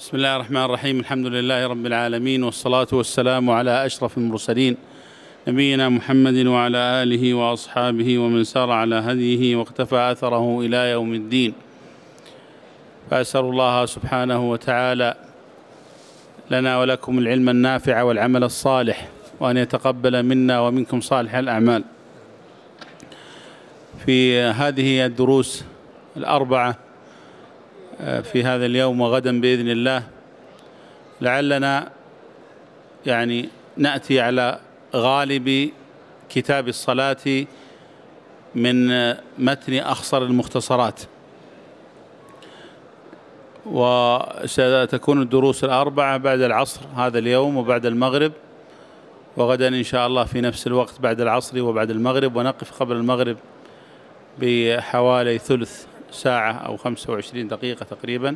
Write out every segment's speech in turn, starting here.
بسم الله الرحمن الرحيم. الحمد لله رب العالمين، والصلاة والسلام على أشرف المرسلين نبينا محمد وعلى آله وأصحابه ومن سار على هديه واقتفى أثره إلى يوم الدين. فأسأل الله سبحانه وتعالى لنا ولكم العلم النافع والعمل الصالح، وأن يتقبل منا ومنكم صالح الأعمال. في هذه الدروس الأربعة في هذا اليوم وغدا بإذن الله، لعلنا نأتي على غالب كتاب الصلاة من متن أخصر المختصرات، وستكون الدروس الأربعة بعد العصر هذا اليوم وبعد المغرب، وغدا إن شاء الله في نفس الوقت بعد العصر وبعد المغرب، ونقف قبل المغرب بحوالي ثلث ساعة أو 25 دقيقة تقريبا،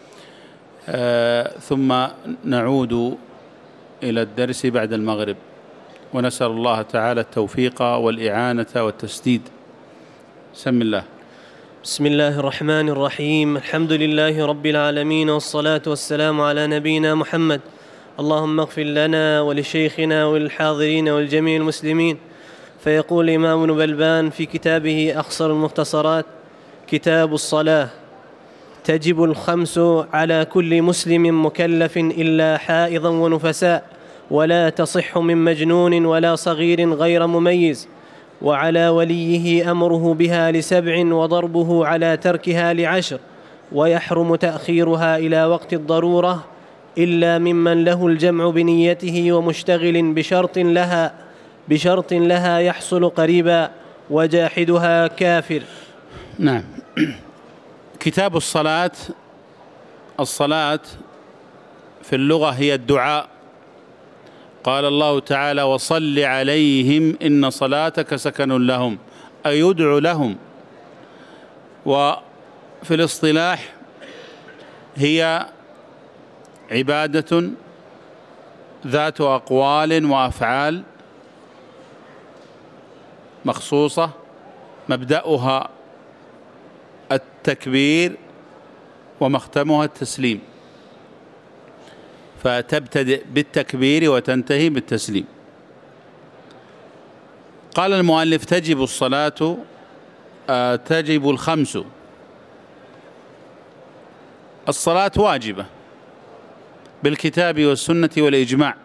ثم نعود إلى الدرس بعد المغرب، ونسأل الله تعالى التوفيق والإعانة والتسديد. بسم الله. بسم الله الرحمن الرحيم. الحمد لله رب العالمين، والصلاة والسلام على نبينا محمد. اللهم اغفر لنا ولشيخنا وللحاضرين والجميع المسلمين. فيقول الإمام ابن بلبان في كتابه أخصر المختصرات: كتاب الصلاة: تجب الخمس على كل مسلم مكلف إلا حائضا ونفساء، ولا تصح من مجنون ولا صغير غير مميز، وعلى وليه أمره بها ل7، وضربه على تركها ل10، ويحرم تأخيرها إلى وقت الضرورة إلا ممن له الجمع بنيته ومشتغل بشرط لها يحصل قريبا، وجاحدها كافر. نعم. كتاب الصلاة. الصلاة في اللغة هي الدعاء. قال الله تعالى: وصل عليهم إن صلاتك سكن لهم، أي يدعو لهم. وفي الاصطلاح هي عبادة ذات أقوال وأفعال مخصوصة، مبدأها التكبير ومختمها التسليم، فتبتدئ بالتكبير وتنتهي بالتسليم. قال المؤلف: تجب الصلاة، تجب الخمس. الصلاة واجبة بالكتاب والسنة والإجماع.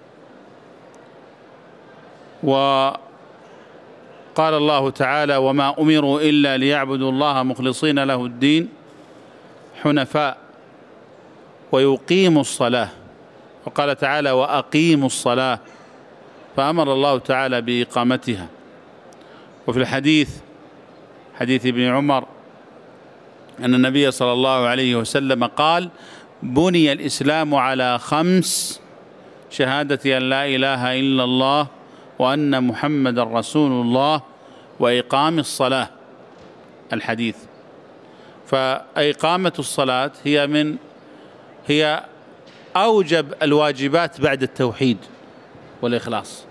وقال الله تعالى: وما أمروا إلا ليعبدوا الله مخلصين له الدين حنفاء ويقيموا الصلاة. وقال تعالى: وأقيموا الصلاة، فأمر الله تعالى بإقامتها. وفي الحديث، حديث ابن عمر، أن النبي صلى الله عليه وسلم قال: بني الإسلام على 5: شهادة أن لا إله إلا الله وأن محمد رسول الله وإقام الصلاة. الحديث. فإقامة الصلاة هي أوجب الواجبات بعد التوحيد والإخلاص،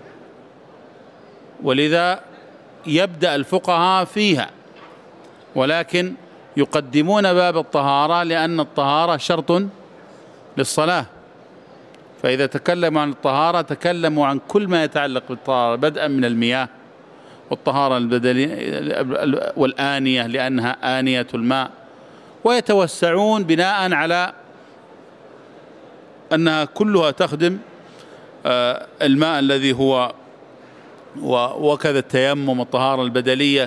ولذا يبدأ الفقهاء فيها، ولكن يقدمون باب الطهارة لأن الطهارة شرط للصلاة. فإذا تكلموا عن الطهارة تكلموا عن كل ما يتعلق بالطهارة، بدءا من المياه والطهارة البدنية والآنية لأنها آنية الماء، ويتوسعون بناء على أنها كلها تخدم الماء الذي هو، وكذا التيمم والطهارة البدنية،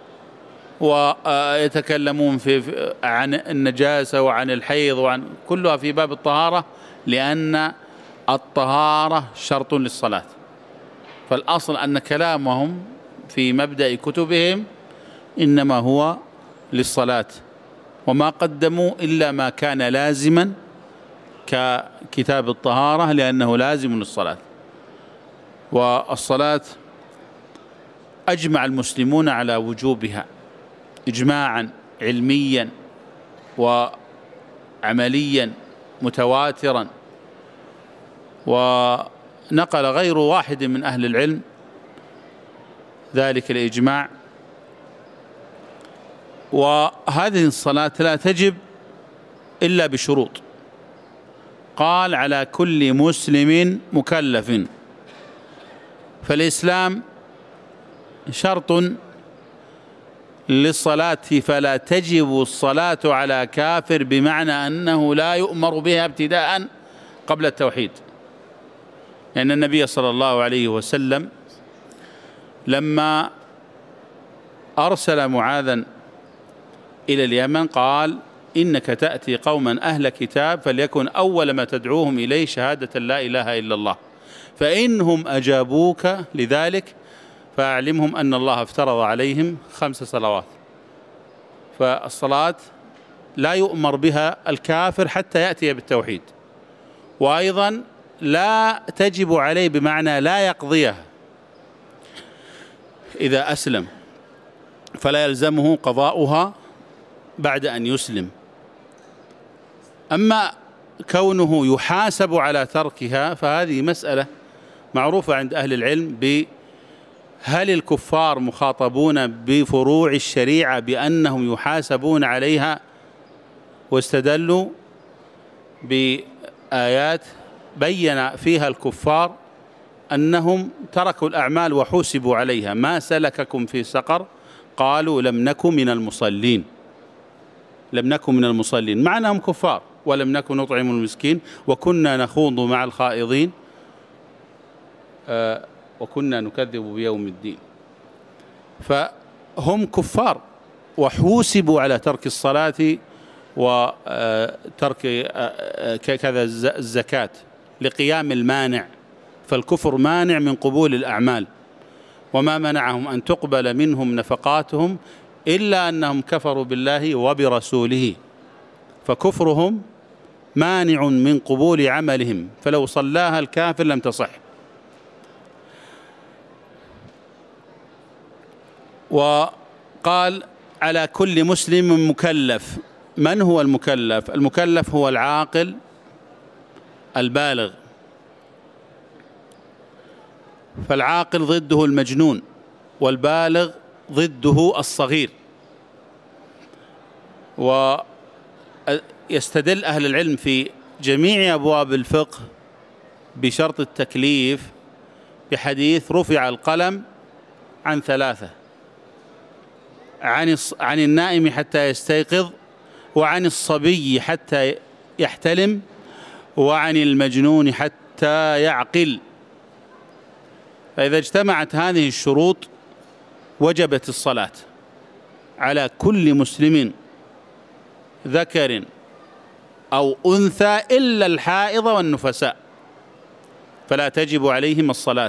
ويتكلمون عن النجاسة وعن الحيض وعن كلها في باب الطهارة، لأن الطهارة شرط للصلاة. فالأصل أن كلامهم في مبدأ كتبهم إنما هو للصلاة، وما قدموا إلا ما كان لازما ككتاب الطهارة، لأنه لازم للصلاة. والصلاة أجمع المسلمون على وجوبها إجماعا علميا وعمليا متواترا، ونقل غير واحد من أهل العلم ذلك الإجماع. وهذه الصلاة لا تجب إلا بشروط، قال على كل مسلم مكلف، فالإسلام شرط للصلاة، فلا تجب الصلاة على كافر، بمعنى أنه لا يؤمر بها ابتداء قبل التوحيد. لأن النبي صلى الله عليه وسلم لما أرسل معاذا إلى اليمن قال: إنك تأتي قوما أهل كتاب فليكن أول ما تدعوهم إليه شهادة لا إله إلا الله، فإنهم أجابوك لذلك فأعلمهم أن الله افترض عليهم 5 صلوات. فالصلاة لا يؤمر بها الكافر حتى يأتي بالتوحيد، وأيضا لا تجب عليه بمعنى لا يقضيها إذا أسلم، فلا يلزمه قضاؤها بعد أن يسلم. أما كونه يحاسب على تركها فهذه مسألة معروفة عند أهل العلم، هل الكفار مخاطبون بفروع الشريعة بأنهم يحاسبون عليها؟ واستدلوا بآيات بين فيها الكفار أنهم تركوا الأعمال وحوسبوا عليها. ما سلككم في سقر؟ قالوا لم نكن من المصلين. لم نكن من المصلين معناهم كفار. ولم نكن نطعم المسكين وكنا نخوض مع الخائضين وكنا نكذب بيوم الدين. فهم كفار وحوسبوا على ترك الصلاة وترك كذا الزكاة لقيام المانع، فالكفر مانع من قبول الأعمال، وما منعهم أن تقبل منهم نفقاتهم إلا أنهم كفروا بالله وبرسوله، فكفرهم مانع من قبول عملهم، فلو صلاها الكافر لم تصح. وقال على كل مسلم مكلف. من هو المكلف؟ المكلف هو العاقل البالغ، فالعاقل ضده المجنون، والبالغ ضده الصغير. ويستدل أهل العلم في جميع أبواب الفقه بشرط التكليف بحديث رفع القلم عن 3: عن النائم حتى يستيقظ، وعن الصبي حتى يحتلم، وعن المجنون حتى يعقل. فإذا اجتمعت هذه الشروط وجبت الصلاة على كل مسلم ذكر أو أنثى إلا الحائض والنفساء، فلا تجب عليهم الصلاة،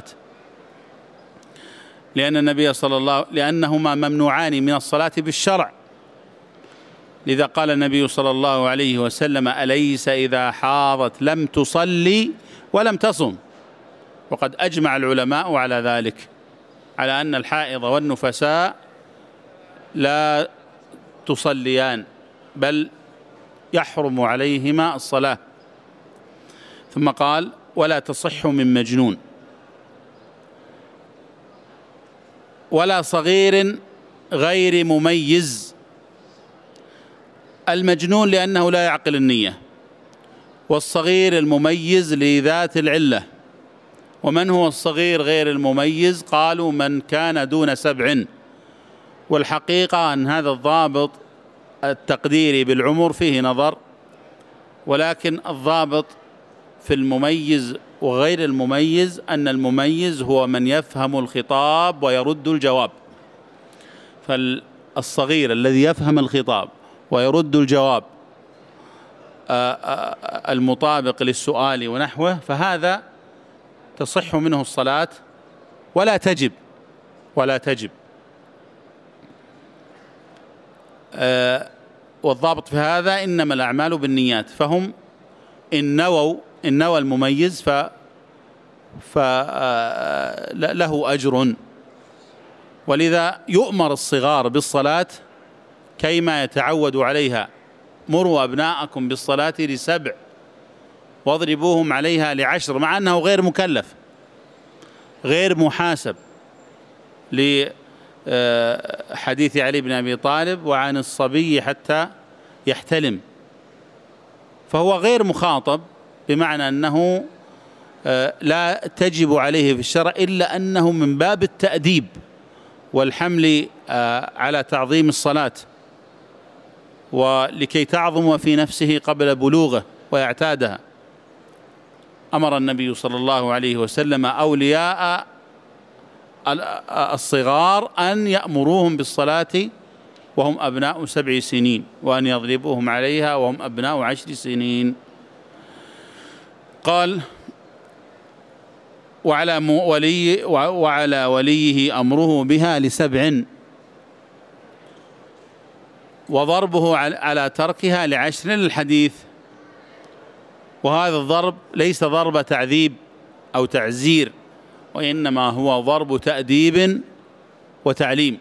لأن النبي لأنهما ممنوعان من الصلاة بالشرع. لذا قال النبي صلى الله عليه وسلم: أليس إذا حاضت لم تصلي ولم تصم؟ وقد أجمع العلماء على ذلك، على أن الحائض والنفساء لا تصليان، بل يحرم عليهما الصلاة. ثم قال: ولا تصح من مجنون ولا صغير غير مميز. المجنون لأنه لا يعقل النية، والصغير المميز لذات العلة. ومن هو الصغير غير المميز؟ قالوا: من كان دون 7. والحقيقة أن هذا الضابط التقديري بالعمر فيه نظر، ولكن الضابط في المميز وغير المميز أن المميز هو من يفهم الخطاب ويرد الجواب. فالصغير الذي يفهم الخطاب ويرد الجواب المطابق للسؤال ونحوه، فهذا تصح منه الصلاة ولا تجب. والضابط في هذا إنما الأعمال بالنيات، فهم إن نوى المميز فله أجر. ولذا يؤمر الصغار بالصلاة كيما يتعود عليها. مروا أبناءكم بالصلاة ل7 واضربوهم عليها ل10، مع أنه غير مكلف غير محاسب، لحديث علي بن أبي طالب: وعن الصبي حتى يحتلم. فهو غير مخاطب بمعنى أنه لا تجب عليه في الشرع إلا أنه من باب التأديب والحمل على تعظيم الصلاة، ولكي تعظم في نفسه قبل بلوغه ويعتادها. أمر النبي صلى الله عليه وسلم أولياء الصغار أن يأمروهم بالصلاة وهم أبناء 7 سنين، وأن يضربوهم عليها وهم أبناء 10 سنين. قال: وعلى وليه أمره بها ل7، وضربه على تركها ل10 للحديث. وهذا الضرب ليس ضرب تعذيب أو تعزير، وإنما هو ضرب تأديب وتعليم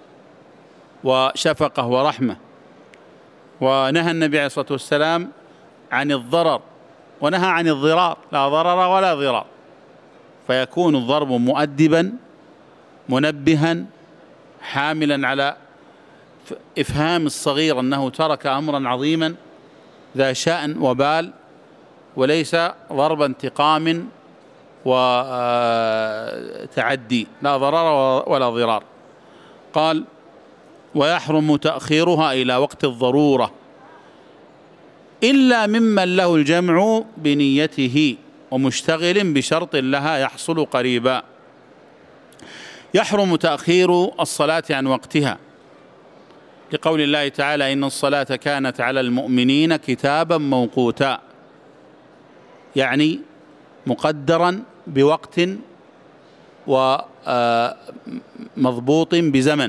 وشفقة ورحمة. ونهى النبي عليه الصلاة والسلام عن الضرر، ونهى عن الضرار، لا ضرر ولا ضرار، فيكون الضرب مؤدبا منبها حاملا على إفهام الصغير أنه ترك أمرا عظيما ذا شأن وبال، وليس ضرب انتقام وتعدي، لا ضرر ولا ضرار. قال: ويحرم تأخيرها إلى وقت الضرورة إلا ممن له الجمع بنيته ومشتغل بشرط لها يحصل قريبا. يحرم تأخير الصلاة عن وقتها لقول الله تعالى: إن الصلاة كانت على المؤمنين كتابا موقوتا، يعني مقدرا بوقت ومضبوط بزمن.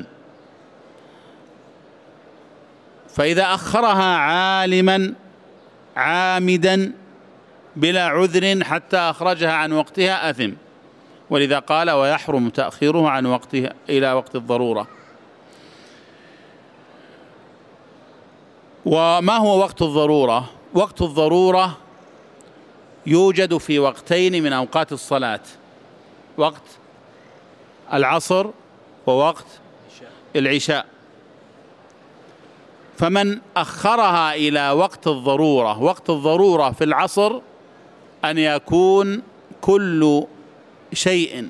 فإذا أخرها عالما عامدا بلا عذر حتى أخرجها عن وقتها أثم، ولذا قال: ويحرم تأخيرها عن وقتها إلى وقت الضرورة. وما هو وقت الضرورة؟ وقت الضرورة يوجد في وقتين من أوقات الصلاة: وقت العصر ووقت العشاء. فمن أخرها إلى وقت الضرورة، وقت الضرورة في العصر أن يكون كل شيء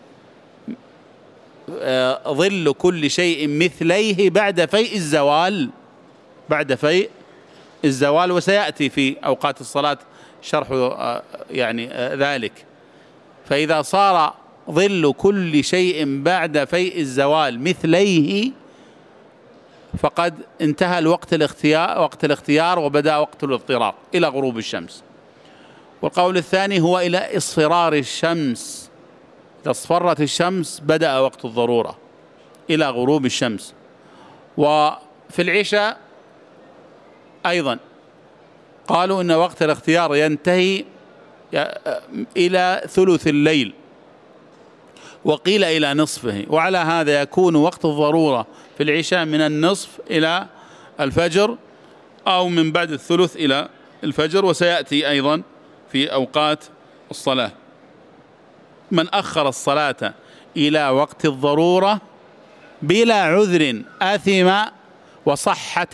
ظل كل شيء مثليه بعد فيء الزوال، بعد فيء الزوال، وسيأتي في أوقات الصلاة شرح يعني ذلك. فإذا صار ظل كل شيء بعد فيء الزوال مثليه فقد انتهى وقت الاختيار وبدأ وقت الاضطرار إلى غروب الشمس. والقول الثاني هو إلى اصفرار الشمس، إذا اصفرت الشمس بدأ وقت الضرورة إلى غروب الشمس. وفي العشاء أيضا قالوا إن وقت الاختيار ينتهي إلى ثلث الليل، وقيل إلى نصفه. وعلى هذا يكون وقت الضرورة في العشاء من النصف إلى الفجر، أو من بعد الثلث إلى الفجر، وسيأتي أيضا في أوقات الصلاة. من أخر الصلاة إلى وقت الضرورة بلا عذر آثم وصحت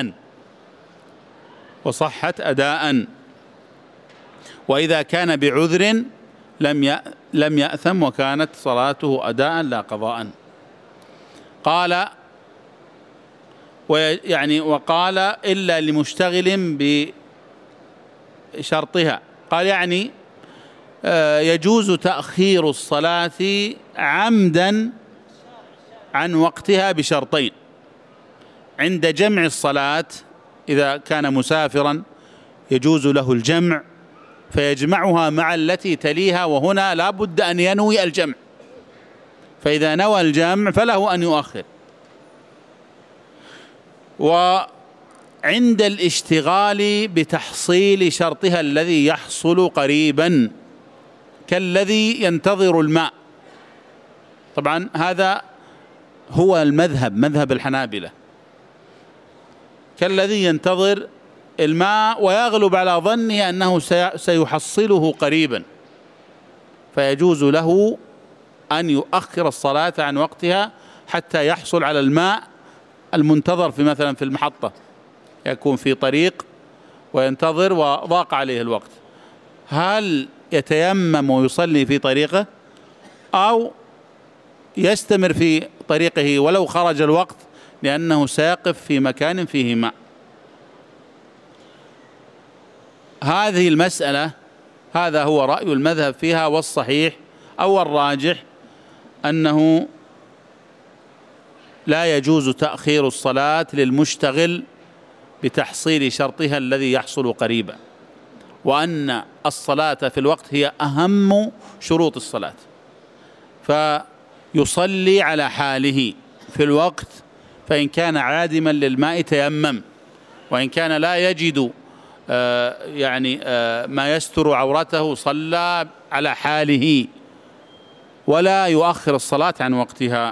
أداء، وإذا كان بعذر لم يأثم وكانت صلاته أداء لا قضاء. قال وقال إلا لمشتغل بشرطها، قال يعني يجوز تأخير الصلاة عمدا عن وقتها بشرطين: عند جمع الصلاة إذا كان مسافرا يجوز له الجمع فيجمعها مع التي تليها، وهنا لا بد أن ينوي الجمع، فإذا نوى الجمع فله أن يؤخر. وعند الاشتغال بتحصيل شرطها الذي يحصل قريبا كالذي ينتظر الماء، طبعا هذا هو مذهب الحنابلة، كالذي ينتظر الماء ويغلب على ظنه أنه سيحصله قريبا، فيجوز له أن يؤخر الصلاة عن وقتها حتى يحصل على الماء المنتظر في مثلا في المحطة، يكون في طريق وينتظر وضاق عليه الوقت، هل يتيمم ويصلي في طريقه أو يستمر في طريقه ولو خرج الوقت لأنه سيقف في مكان فيه ماء؟ هذه المسألة هذا هو رأي المذهب فيها، والصحيح أو الراجح أنه لا يجوز تأخير الصلاة للمشتغل بتحصيل شرطها الذي يحصل قريبا، وأن الصلاة في الوقت هي أهم شروط الصلاة، فيصلي على حاله في الوقت، فإن كان عادما للماء تيمم، وإن كان لا يجد ما يستر عورته صلى على حاله ولا يؤخر الصلاة عن وقتها.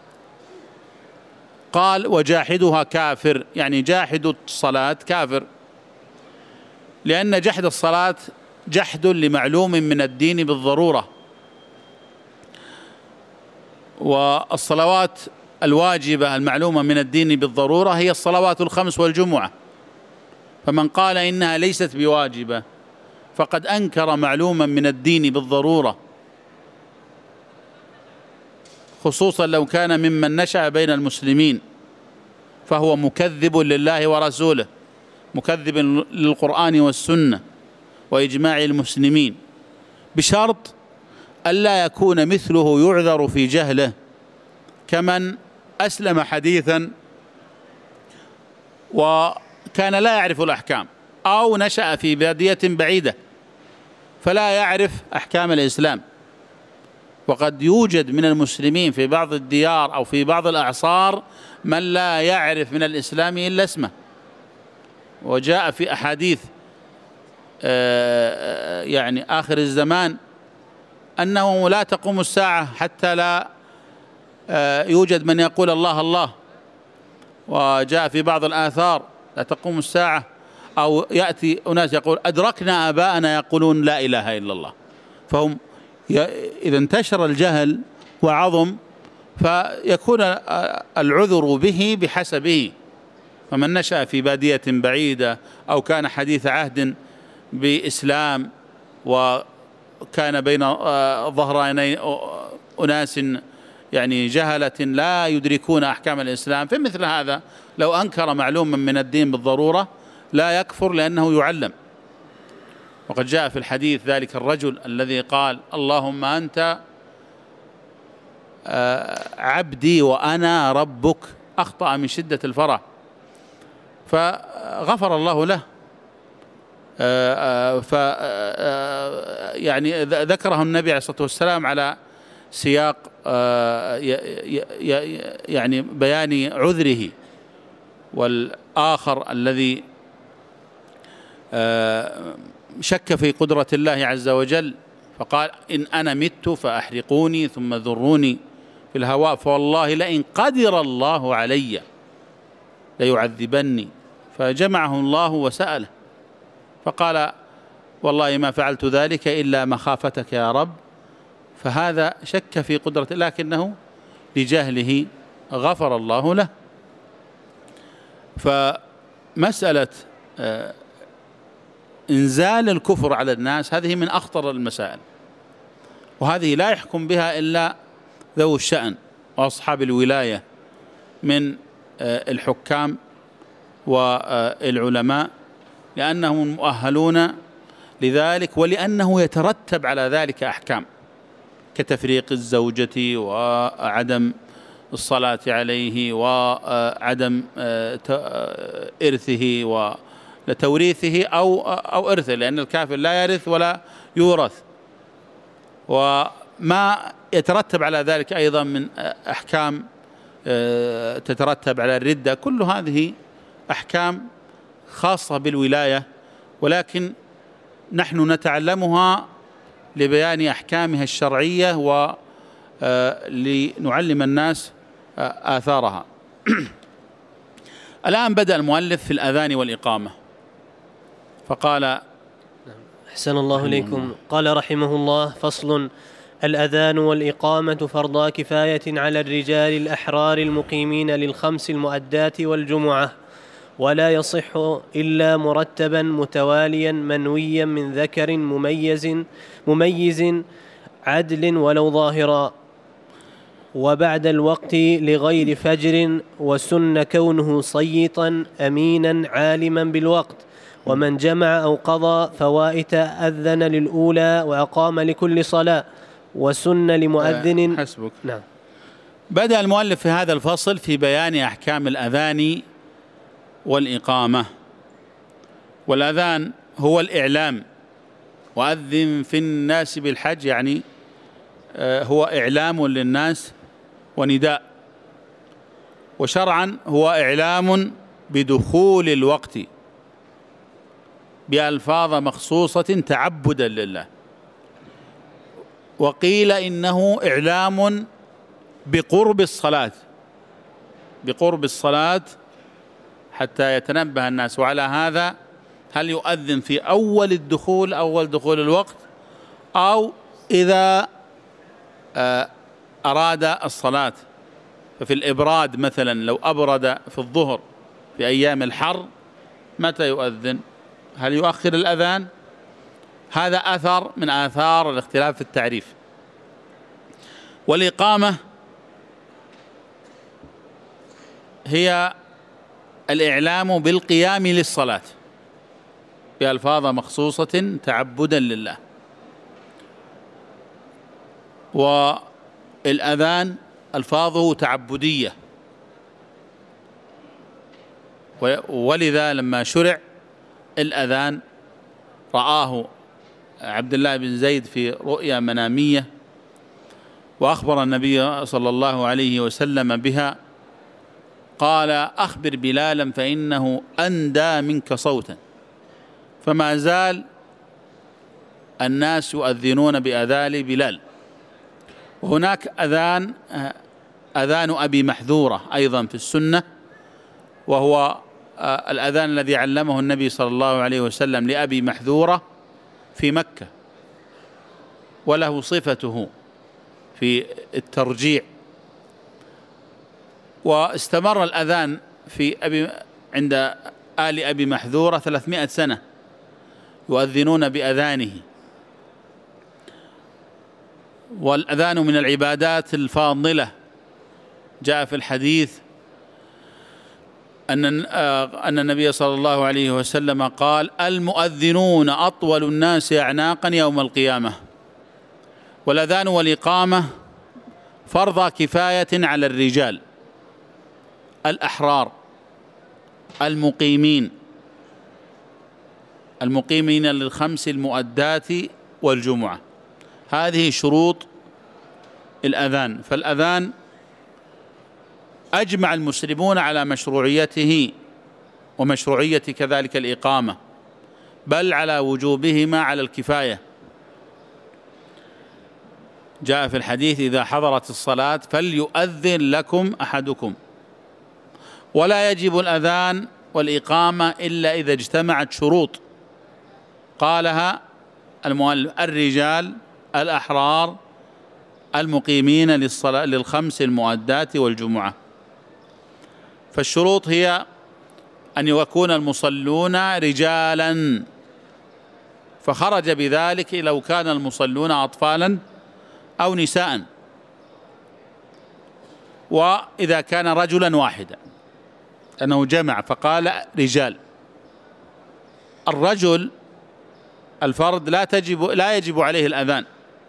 قال وجاحدها كافر، يعني جاحد الصلاة كافر، لأن جحد الصلاة جحد لمعلوم من الدين بالضرورة، والصلوات الواجبة المعلومة من الدين بالضرورة هي الصلوات الخمس والجمعة، فمن قال إنها ليست بواجبة فقد أنكر معلوما من الدين بالضرورة، خصوصا لو كان ممن نشأ بين المسلمين، فهو مكذب لله ورسوله، مكذب للقرآن والسنة وإجماع المسلمين، بشرط ألا يكون مثله يعذر في جهله، كمن أسلم حديثا وكان لا يعرف الأحكام، أو نشأ في بادية بعيدة فلا يعرف أحكام الإسلام. وقد يوجد من المسلمين في بعض الديار أو في بعض الأعصار من لا يعرف من الإسلام إلا اسمه، وجاء في أحاديث آخر الزمان أنه لا تقوم الساعة حتى لا يوجد من يقول الله الله، وجاء في بعض الآثار لا تقوم الساعة، أو يأتي أناس يقول أدركنا آباءنا يقولون لا إله إلا الله. فهم إذا انتشر الجهل وعظم فيكون العذر به بحسبه، فمن نشأ في بادية بعيدة أو كان حديث عهد بإسلام وكان بين ظهراني أناس جهلة لا يدركون أحكام الإسلام، فمثل هذا لو أنكر معلوما من الدين بالضرورة لا يكفر لأنه يعلم. وقد جاء في الحديث ذلك الرجل الذي قال اللهم أنت عبدي وأنا ربك، أخطأ من شدة الفرح فغفر الله له. ذكره النبي عليه الصلاة والسلام على سياق بيان عذره. والآخر الذي شك في قدرة الله عز وجل فقال إن أنا مت فأحرقوني ثم ذروني في الهواء فوالله لئن قدر الله علي ليعذبني، فجمعه الله وسأله فقال والله ما فعلت ذلك إلا مخافتك يا رب، فهذا شك في قدرة لكنه لجهله غفر الله له. فمسألة إنزال الكفر على الناس هذه من أخطر المسائل، وهذه لا يحكم بها إلا ذو الشأن وأصحاب الولاية من الحكام والعلماء، لأنهم مؤهلون لذلك، ولأنه يترتب على ذلك أحكام كتفريق الزوجة وعدم الصلاة عليه وعدم إرثه وتوريثه أو إرثه، لأن الكافر لا يرث ولا يورث، وما يترتب على ذلك أيضا من أحكام تترتب على الردة، كل هذه أحكام خاصة بالولاية، ولكن نحن نتعلمها لبيان أحكامها الشرعية ولنعلم الناس آثارها. الآن بدأ المؤلف في الأذان والإقامة فقال أحسن الله إليكم. قال رحمه الله: فصل: الأذان والإقامة فرضا كفاية على الرجال الأحرار المقيمين للخمس المؤدات والجمعة، ولا يصح إلا مرتبا متواليا منويا من ذكر مميز عدل ولو ظاهرا، وبعد الوقت لغير فجر، وسن كونه صيطا أمينا عالما بالوقت. ومن جمع أو قضى فوائت أذن للأولى وأقام لكل صلاة، وسن لمؤذن. حسبك. نعم. بدأ المؤلف في هذا الفصل في بيان أحكام الأذان والإقامة. والأذان هو الإعلام، وأذن في الناس بالحج، يعني هو إعلام للناس ونداء. وشرعا هو إعلام بدخول الوقت بألفاظ مخصوصة تعبدا لله. وقيل إنه إعلام بقرب الصلاة حتى يتنبه الناس. وعلى هذا هل يؤذن في أول دخول الوقت، أو إذا أراد الصلاة؟ ففي الإبراد مثلا لو أبرد في الظهر في أيام الحر متى يؤذن؟ هل يؤخر الأذان؟ هذا أثر من آثار الاختلاف في التعريف. والإقامة هي الإعلام بالقيام للصلاة بألفاظ مخصوصة تعبدا لله. والأذان ألفاظه تعبدية، ولذا لما شرع الأذان رآه عبد الله بن زيد في رؤيا منامية، وأخبر النبي صلى الله عليه وسلم بها، قال: أخبر بلالا فإنه أندى منك صوتا. فما زال الناس يؤذنون بأذان بلال. وهناك أذان أبي محذورة أيضا في السنة، وهو الأذان الذي علمه النبي صلى الله عليه وسلم لأبي محذورة في مكة، وله صفته في الترجيع. واستمر الأذان عند آل أبي محذورة 300 سنة يؤذنون بأذانه. والأذان من العبادات الفاضلة. جاء في الحديث أن النبي صلى الله عليه وسلم قال: المؤذنون أطول الناس أعناقا يوم القيامة. والأذان والإقامة فرض كفاية على الرجال الأحرار المقيمين للخمس المؤدات والجمعة. هذه شروط الأذان. فالأذان أجمع المسلمون على مشروعيته ومشروعية كذلك الإقامة، بل على وجوبهما على الكفاية. جاء في الحديث: إذا حضرت الصلاة فليؤذن لكم أحدكم. ولا يجب الأذان والإقامة إلا إذا اجتمعت شروط قالها المؤلف: الرجال الأحرار المقيمين للخمس المؤدات والجمعة. فالشروط هي أن يكون المصلون رجالا، فخرج بذلك لو كان المصلون أطفالا أو نساء، وإذا كان رجلا واحدا، أنه جمع فقال رجال. الرجل الفرد لا يجب عليه الأذان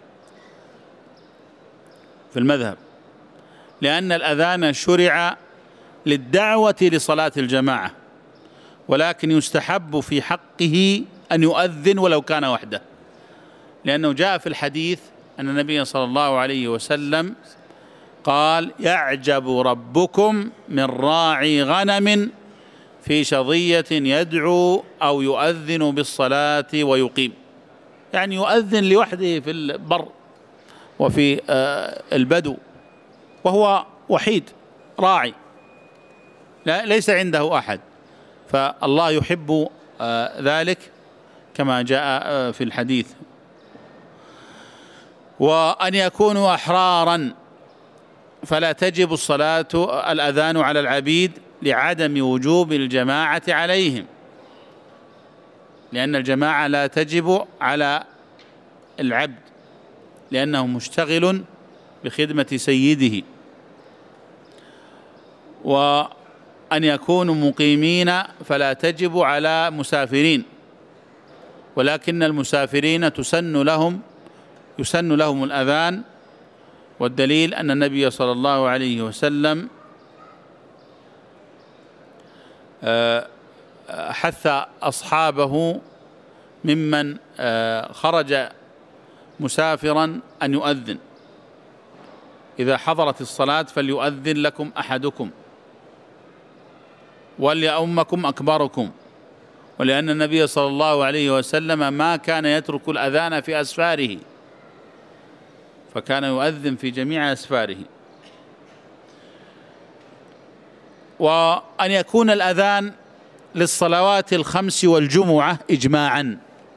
في المذهب، لأن الأذان شرع للدعوة لصلاة الجماعة، ولكن يستحب في حقه أن يؤذن ولو كان وحده، لأنه جاء في الحديث أن النبي صلى الله عليه وسلم قال: يعجب ربكم من راعي غنم في شظية يدعو أو يؤذن بالصلاة ويقيم. يعني يؤذن لوحده في البر وفي البدو، وهو وحيد راعي ليس عنده أحد، فالله يحب ذلك كما جاء في الحديث. وأن يكونوا أحرارا، فلا تجب الأذان على العبيد لعدم وجوب الجماعة عليهم، لأن الجماعة لا تجب على العبد لأنه مشتغل بخدمة سيده، وأن يكونوا مقيمين فلا تجب على مسافرين، ولكن المسافرين يسن لهم الأذان، والدليل أن النبي صلى الله عليه وسلم حث أصحابه ممن خرج مسافرا أن يؤذن: إذا حضرت الصلاة فليؤذن لكم أحدكم وليؤمكم أكبركم، ولأن النبي صلى الله عليه وسلم ما كان يترك الأذان في أسفاره، فكان يؤذن في جميع أسفاره. وأن يكون الأذان للصلوات الخمس والجمعة إجماعا،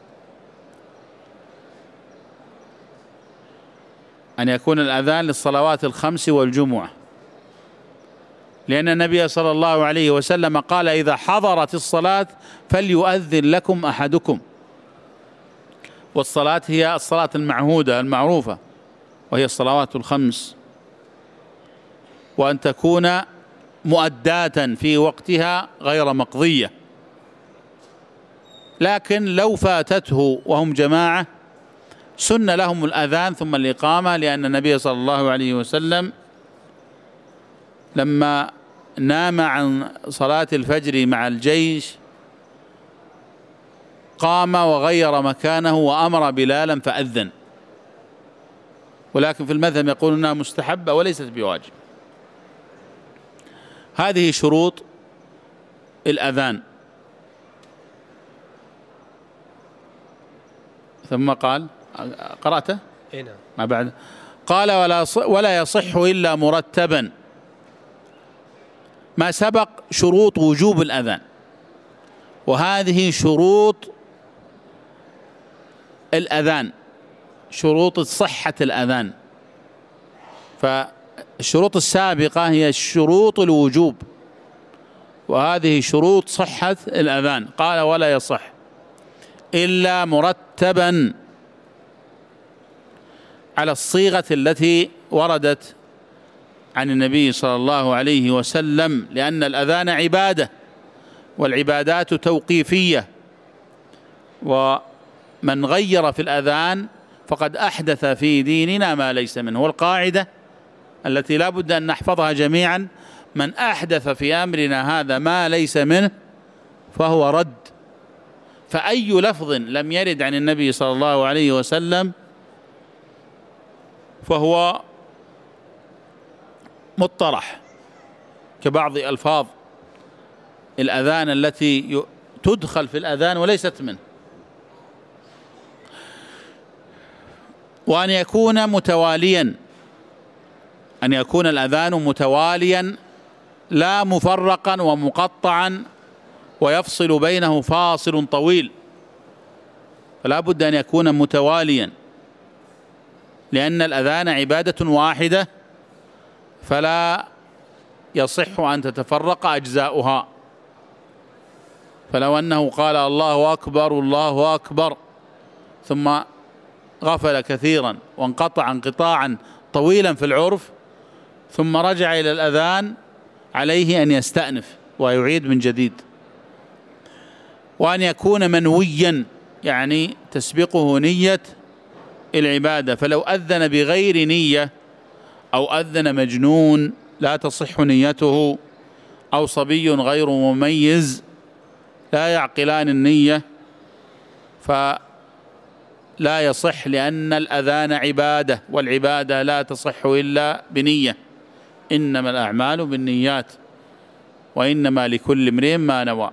أن يكون الأذان للصلوات الخمس والجمعة، لأن النبي صلى الله عليه وسلم قال: إذا حضرت الصلاة فليؤذن لكم أحدكم. والصلاة هي الصلاة المعهودة المعروفة، وهي الصلوات الخمس، وأن تكون مؤداة في وقتها غير مقضية. لكن لو فاتته وهم جماعة سن لهم الأذان ثم الإقامة، لأن النبي صلى الله عليه وسلم لما نام عن صلاة الفجر مع الجيش قام وغير مكانه وأمر بلالا فأذن، ولكن في المذهب يقول أنها مستحبة وليست بواجب. هذه شروط الأذان. ثم قال: قرأته؟ نعم. ما بعد قال: ولا يصح إلا مرتبا. ما سبق شروط وجوب الأذان، وهذه شروط الأذان، شروط صحة الأذان. فالشروط السابقة هي شروط الوجوب، وهذه شروط صحة الأذان. قال: ولا يصح إلا مرتبا على الصيغة التي وردت عن النبي صلى الله عليه وسلم، لأن الأذان عبادة، والعبادات توقيفية، ومن غير في الأذان فقد أحدث في ديننا ما ليس منه. والقاعدة التي لا بد أن نحفظها جميعا: من أحدث في أمرنا هذا ما ليس منه فهو رد. فأي لفظ لم يرد عن النبي صلى الله عليه وسلم فهو مطرح، كبعض ألفاظ الأذان التي تدخل في الأذان وليست منه. وأن يكون متواليا، أن يكون الأذان متواليا لا مفرقا ومقطعا ويفصل بينه فاصل طويل، فلا بد أن يكون متواليا، لأن الأذان عبادة واحدة فلا يصح أن تتفرق أجزاؤها. فلو أنه قال: الله أكبر الله أكبر، ثم غفل كثيرا وانقطع انقطاعا طويلا في العرف، ثم رجع إلى الأذان، عليه أن يستأنف ويعيد من جديد. وأن يكون منويا، يعني تسبقه نية العبادة، فلو أذن بغير نية أو أذن مجنون لا تصح نيته، أو صبي غير مميز لا يعقلان النية فلا يصح، لأن الأذان عبادة، والعبادة لا تصح إلا بنية، إنما الأعمال بالنيات وإنما لكل امرئ ما نوى.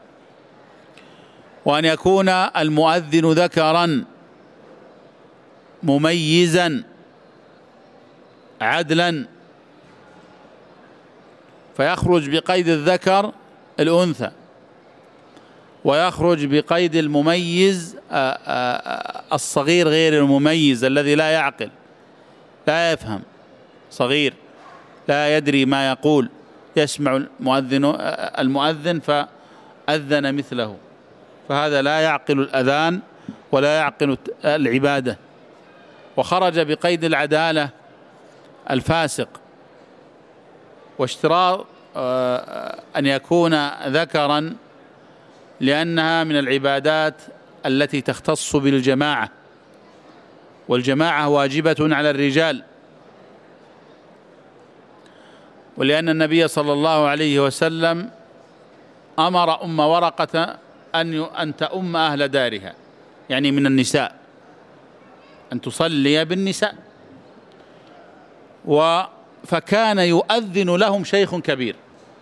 وأن يكون المؤذن ذكرا مميزا عدلا، فيخرج بقيد الذكر الأنثى، ويخرج بقيد المميز الصغير غير المميز الذي لا يعقل لا يفهم، صغير لا يدري ما يقول، يسمع المؤذن فأذن مثله، فهذا لا يعقل الأذان ولا يعقل العبادة. وخرج بقيد العدالة الفاسق، واشتراط أن يكون ذكرا لأنها من العبادات التي تختص بالجماعة، والجماعة واجبة على الرجال، ولأن النبي صلى الله عليه وسلم أمر أم ورقة أن تؤم أهل دارها، يعني من النساء، أن تصلي بالنساء، فكان يؤذن لهم شيخ كبير،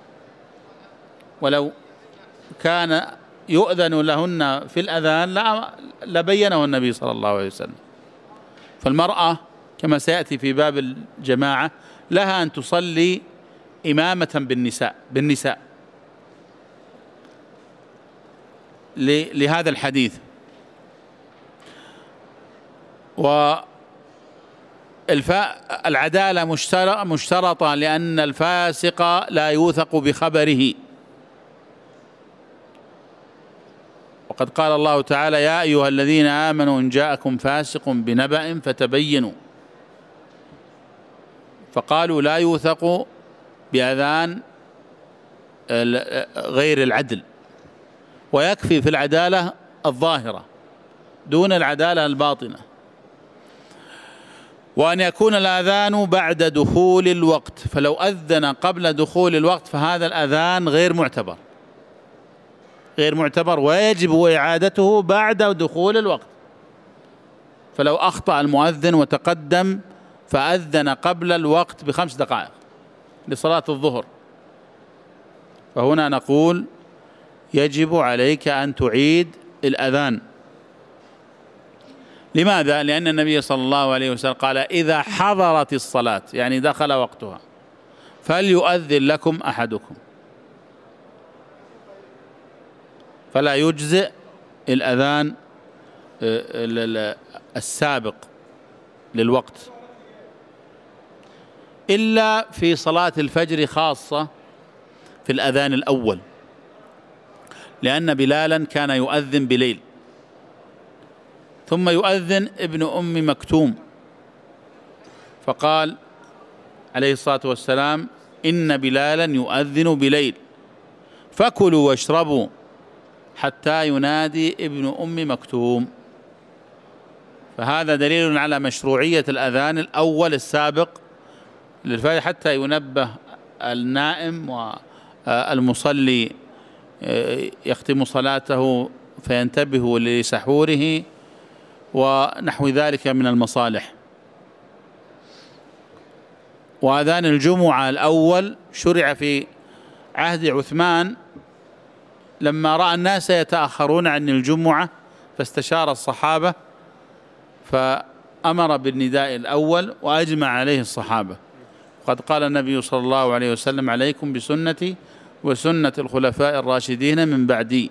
ولو كان يؤذن لهن في الأذان لبينه النبي صلى الله عليه وسلم. فالمرأة كما سيأتي في باب الجماعة لها أن تصلي إمامة بالنساء لهذا الحديث. العدالة مشترطة لأن الفاسق لا يوثق بخبره، وقد قال الله تعالى: يا أيها الذين آمنوا إن جاءكم فاسق بنبأ فتبينوا، فقالوا لا يوثق بأذان غير العدل، ويكفي في العدالة الظاهرة دون العدالة الباطنة. وأن يكون الأذان بعد دخول الوقت، فلو أذن قبل دخول الوقت فهذا الأذان غير معتبر ويجب إعادته بعد دخول الوقت. فلو أخطأ المؤذن وتقدم فأذن قبل الوقت ب5 دقائق لصلاة الظهر، فهنا نقول يجب عليك أن تعيد الأذان. لماذا؟ لأن النبي صلى الله عليه وسلم قال: إذا حضرت الصلاة، يعني دخل وقتها، فليؤذن لكم أحدكم. فلا يجزئ الأذان السابق للوقت إلا في صلاة الفجر، خاصة في الأذان الأول، لأن بلالا كان يؤذن بليل، ثم يؤذن ابن أم مكتوم، فقال عليه الصلاة والسلام: إن بلالا يؤذن بليل فكلوا واشربوا حتى ينادي ابن أم مكتوم. فهذا دليل على مشروعية الأذان الأول السابق للفجر، حتى ينبه النائم والمصلي يختم صلاته فينتبه لسحوره ونحو ذلك من المصالح. وأذان الجمعة الأول شرع في عهد عثمان لما رأى الناس يتأخرون عن الجمعة، فاستشار الصحابة فأمر بالنداء الأول وأجمع عليه الصحابة. وقد قال النبي صلى الله عليه وسلم: عليكم بسنتي وسنة الخلفاء الراشدين من بعدي.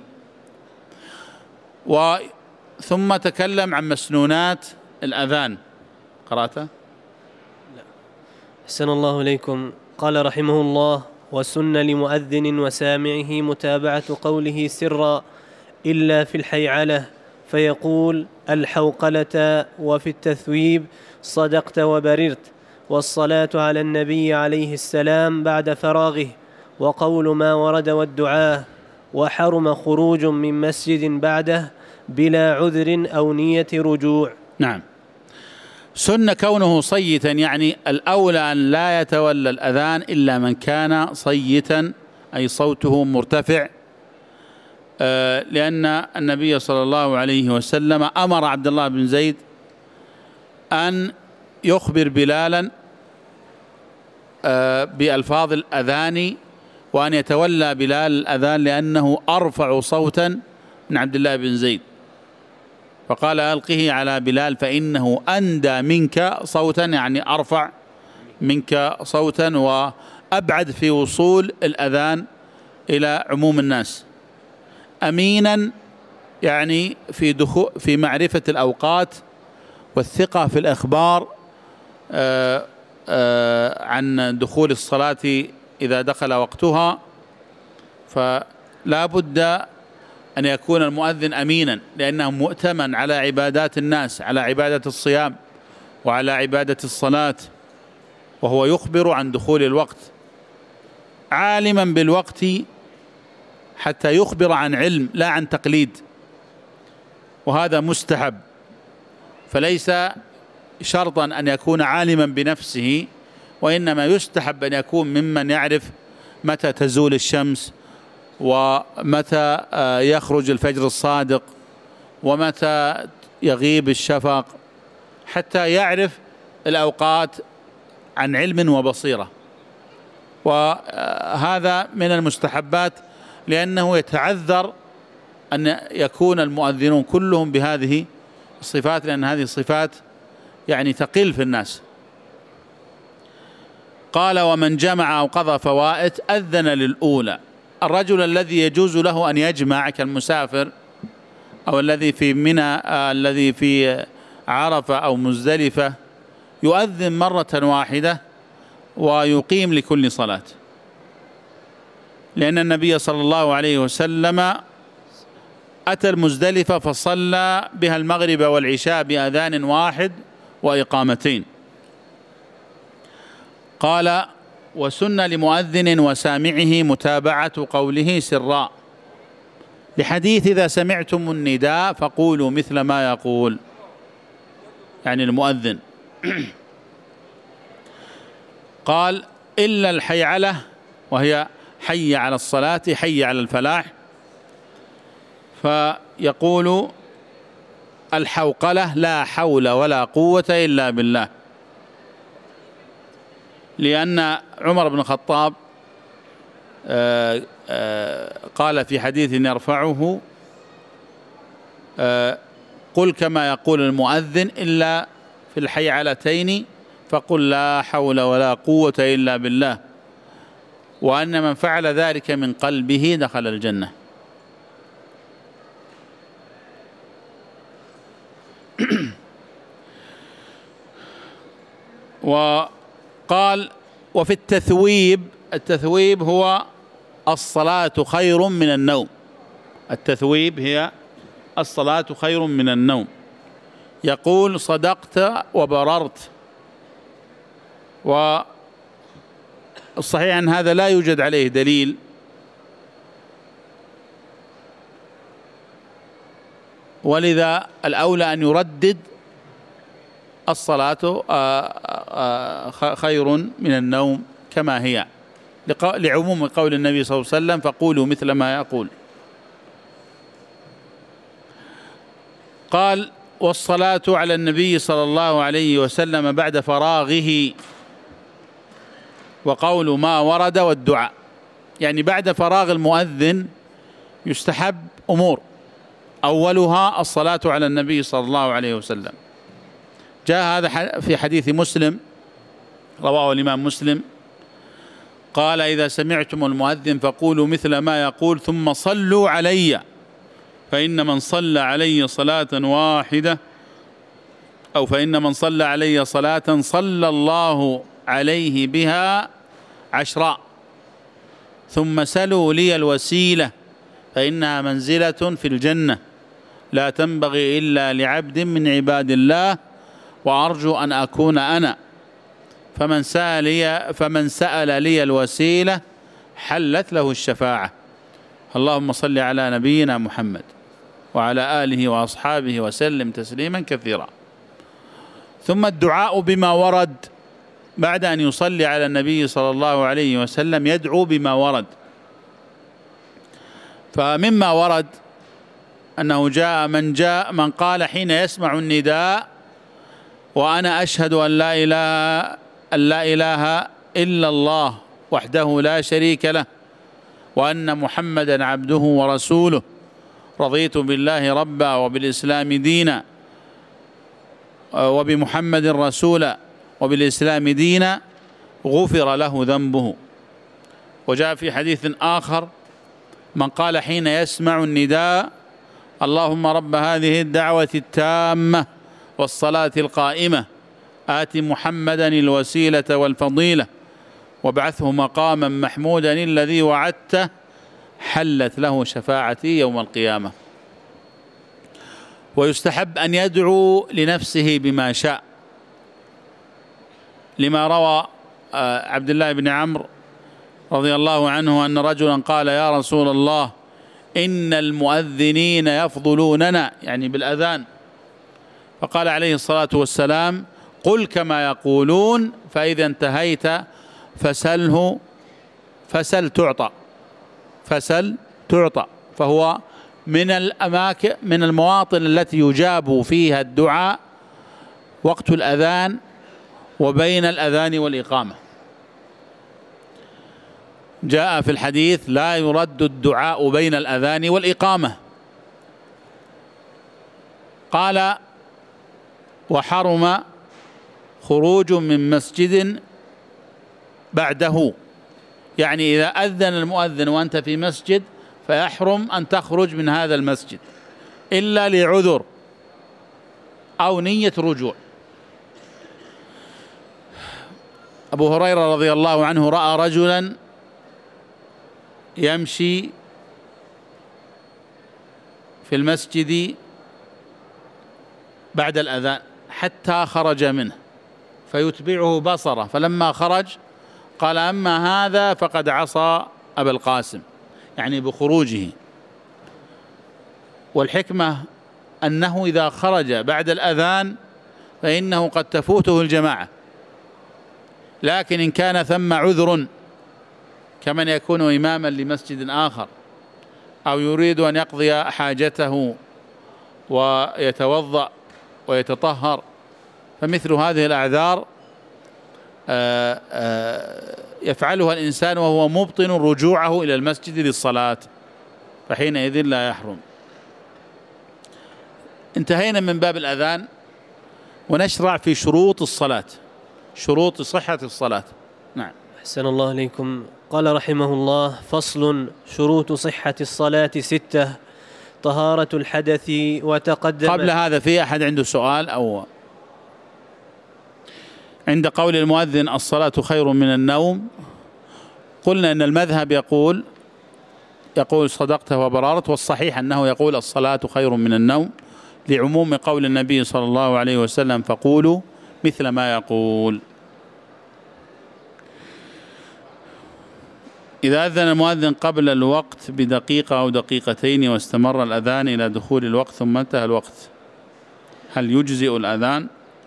ثم تكلم عن مسنونات الأذان. قرأته؟ لا. أحسن الله إليكم. قال رحمه الله: وسن لمؤذن وسامعه متابعة قوله سرا إلا في الحيعلة، فيقول: الحوقلة، وفي التثويب: صدقت وبررت، والصلاة على النبي عليه السلام بعد فراغه، وقول ما ورد والدعاء، وحرم خروج من مسجد بعده بلا عذر أو نية رجوع. نعم. سن كونه صيتا، يعني الأولى أن لا يتولى الأذان إلا من كان صيتا، أي صوته مرتفع، لأن النبي صلى الله عليه وسلم أمر عبد الله بن زيد أن يخبر بلالا بألفاظ الأذان، وأن يتولى بلال الأذان لأنه أرفع صوتا من عبد الله بن زيد، فقال: ألقه على بلال فإنه أندى منك صوتا، يعني أرفع منك صوتا وأبعد في وصول الأذان إلى عموم الناس. أمينا، يعني في معرفة الأوقات، والثقة في الإخبار عن دخول الصلاة إذا دخل وقتها فلا بد أن يكون المؤذن أمينا، لأنه مؤتمن على عبادات الناس، على عبادة الصيام وعلى عبادة الصلاة، وهو يخبر عن دخول الوقت، عالما بالوقت حتى يخبر عن علم لا عن تقليد، وهذا مستحب. فليس شرطا أن يكون عالما بنفسه، وإنما يستحب أن يكون ممن يعرف متى تزول الشمس، ومتى يخرج الفجر الصادق، ومتى يغيب الشفق، حتى يعرف الأوقات عن علم وبصيرة. وهذا من المستحبات، لأنه يتعذر أن يكون المؤذنون كلهم بهذه الصفات، لأن هذه الصفات يعني تقل في الناس. قال: ومن جمع أو قضى فوائت أذن للأولى. الرجل الذي يجوز له أن يجمع كالمسافر، أو الذي في منى، الذي في عرفة أو مزدلفة، يؤذن مرة واحدة ويقيم لكل صلاة، لأن النبي صلى الله عليه وسلم أتى المزدلفة فصلى بها المغرب والعشاء بأذان واحد وإقامتين. قال: وسن لمؤذن وسامعه متابعة قوله سراء، لحديث: إذا سمعتم النداء فقولوا مثل ما يقول، يعني المؤذن. قال: إلا الحيعلة، وهي حي على الصلاة، حي على الفلاح، فيقول الحوقلة: لا حول ولا قوة إلا بالله، لأن عمر بن الخطاب قال في حديث يرفعه: قل كما يقول المؤذن إلا في الحيعلتين فقل لا حول ولا قوة إلا بالله، وأن من فعل ذلك من قلبه دخل الجنة. وقال: وفي التثويب، التثويب هو الصلاة خير من النوم، التثويب هي الصلاة خير من النوم. يقول: صدقت وبررت. والصحيح أن هذا لا يوجد عليه دليل، ولذا الأولى أن يردد الصلاة خير من النوم كما هي، لعموم قول النبي صلى الله عليه وسلم: فقولوا مثل ما يقول. قال: والصلاة على النبي صلى الله عليه وسلم بعد فراغه، وقول ما ورد، والدعاء. يعني بعد فراغ المؤذن يستحب أمور، أولها الصلاة على النبي صلى الله عليه وسلم. جاء هذا في حديث مسلم رواه الإمام مسلم، قال: إذا سمعتم المؤذن فقولوا مثل ما يقول ثم صلوا علي، فإن من صلى علي صلاة واحدة، أو فإن من صلى علي صلاة صلى الله عليه بها 10، ثم سلوا لي الوسيلة فإنها منزلة في الجنة لا تنبغي إلا لعبد من عباد الله، وأرجو أن أكون أنا، فمن سأل لي الوسيلة حلت له الشفاعة. اللهم صل على نبينا محمد وعلى آله وأصحابه وسلم تسليما كثيرا. ثم الدعاء بما ورد، بعد أن يصلي على النبي صلى الله عليه وسلم يدعو بما ورد. فمما ورد أنه جاء من قال حين يسمع النداء: وأنا أشهد أن لا إله إلا الله وحده لا شريك له، وأن محمدا عبده ورسوله، رضيت بالله ربا وبالإسلام دينا وبمحمد رسولا وبالإسلام دينا، غفر له ذنبه. وجاء في حديث آخر: من قال حين يسمع النداء: اللهم رب هذه الدعوة التامة والصلاة القائمة، آت محمدا الوسيلة والفضيلة وابعثه مقاما محمودا الذي وعدته حلت له شفاعتي يوم القيامة. ويستحب أن يدعو لنفسه بما شاء، لما روى عبد الله بن عمرو رضي الله عنه أن رجلا قال: يا رسول الله، إن المؤذنين يفضلوننا، يعني بالأذان. فقال عليه الصلاة والسلام: قل كما يقولون، فإذا انتهيت فسل تعطى. فسل تعطى، فهو من الأماكن، من المواطن التي يجاب فيها الدعاء وقت الأذان وبين الأذان والإقامة. جاء في الحديث: لا يرد الدعاء بين الأذان والإقامة. قال: وحرم خروج من مسجد بعده، يعني إذا أذن المؤذن وأنت في مسجد فيحرم أن تخرج من هذا المسجد إلا لعذر أو نية رجوع. أبو هريرة رضي الله عنه رأى رجلا يمشي في المسجد بعد الأذان حتى خرج منه فيتبعه بصره، فلما خرج قال: أما هذا فقد عصى أبا القاسم، يعني بخروجه. والحكمة أنه إذا خرج بعد الأذان فإنه قد تفوته الجماعة، لكن إن كان ثم عذر كمن يكون إماما لمسجد آخر أو يريد أن يقضي حاجته ويتوضأ ويتطهر، فمثل هذه الأعذار يفعلها الإنسان وهو مبطن رجوعه إلى المسجد للصلاة، فحينئذ لا يحرم. انتهينا من باب الأذان ونشرع في شروط الصلاة، شروط صحة الصلاة. نعم. أحسن الله إليكم. قال رحمه الله: فصل: شروط صحة الصلاة 6: طهارة الحدث وتقدم. قبل هذا في أحد عنده سؤال؟ أو عند قول المؤذن الصلاة خير من النوم، قلنا أن المذهب يقول صدقت وبررت، والصحيح أنه يقول الصلاة خير من النوم، لعموم قول النبي صلى الله عليه وسلم: فقولوا مثل ما يقول. إذا أذن المؤذن قبل الوقت بدقيقة أو دقيقتين واستمر الأذان إلى دخول الوقت ثم انتهى الوقت، هل يجزئ الأذان؟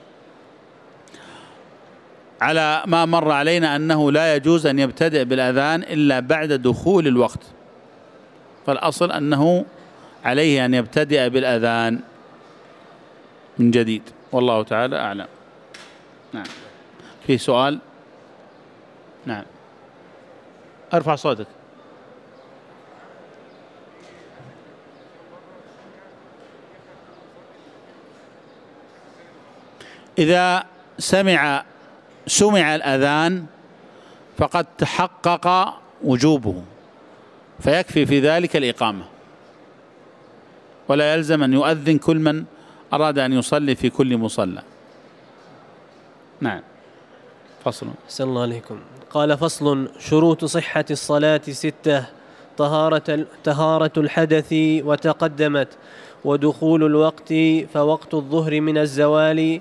على ما مر علينا أنه لا يجوز أن يبتدئ بالأذان إلا بعد دخول الوقت، فالأصل أنه عليه أن يبتدئ بالأذان من جديد، والله تعالى أعلم. نعم. في سؤال؟ نعم. ارفع صوتك. إذا سمع الأذان فقد تحقق وجوبه، فيكفي في ذلك الإقامة، ولا يلزم أن يؤذن كل من أراد أن يصلي في كل مصلى. نعم. فصل. أحسن الله عليكم. قال: فصل: شروط صحة الصلاة 6: طهارة الحدث وتقدمت، ودخول الوقت، فوقت الظهر من الزوال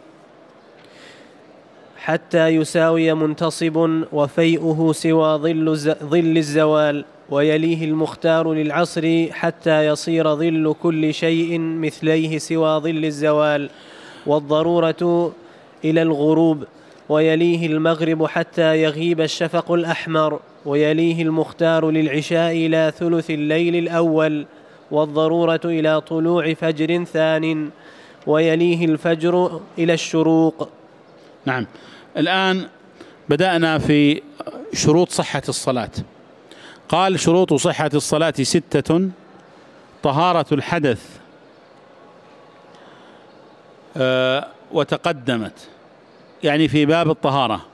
حتى يساوي منتصب، وفيئه سوى ظل الزوال، ويليه المختار للعصر حتى يصير ظل كل شيء مثليه سوى ظل الزوال، والضرورة إلى الغروب، ويليه المغرب حتى يغيب الشفق الأحمر، ويليه المختار للعشاء إلى ثلث الليل الأول، والضرورة إلى طلوع فجر ثان، ويليه الفجر إلى الشروق. نعم. الآن بدأنا في شروط صحة الصلاة. قال: شروط صحة الصلاة 6: طهارة الحدث وتقدمت، يعني في باب الطهارة.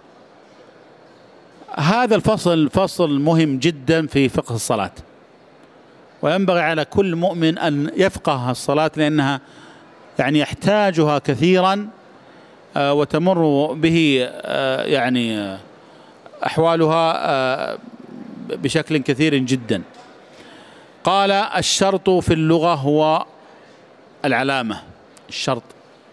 هذا الفصل فصل مهم جدا في فقه الصلاة، وينبغي على كل مؤمن أن يفقه الصلاة، لأنها يعني يحتاجها كثيرا وتمر به يعني أحوالها بشكل كثير جدا. قال: الشرط في اللغة هو العلامة، الشرط،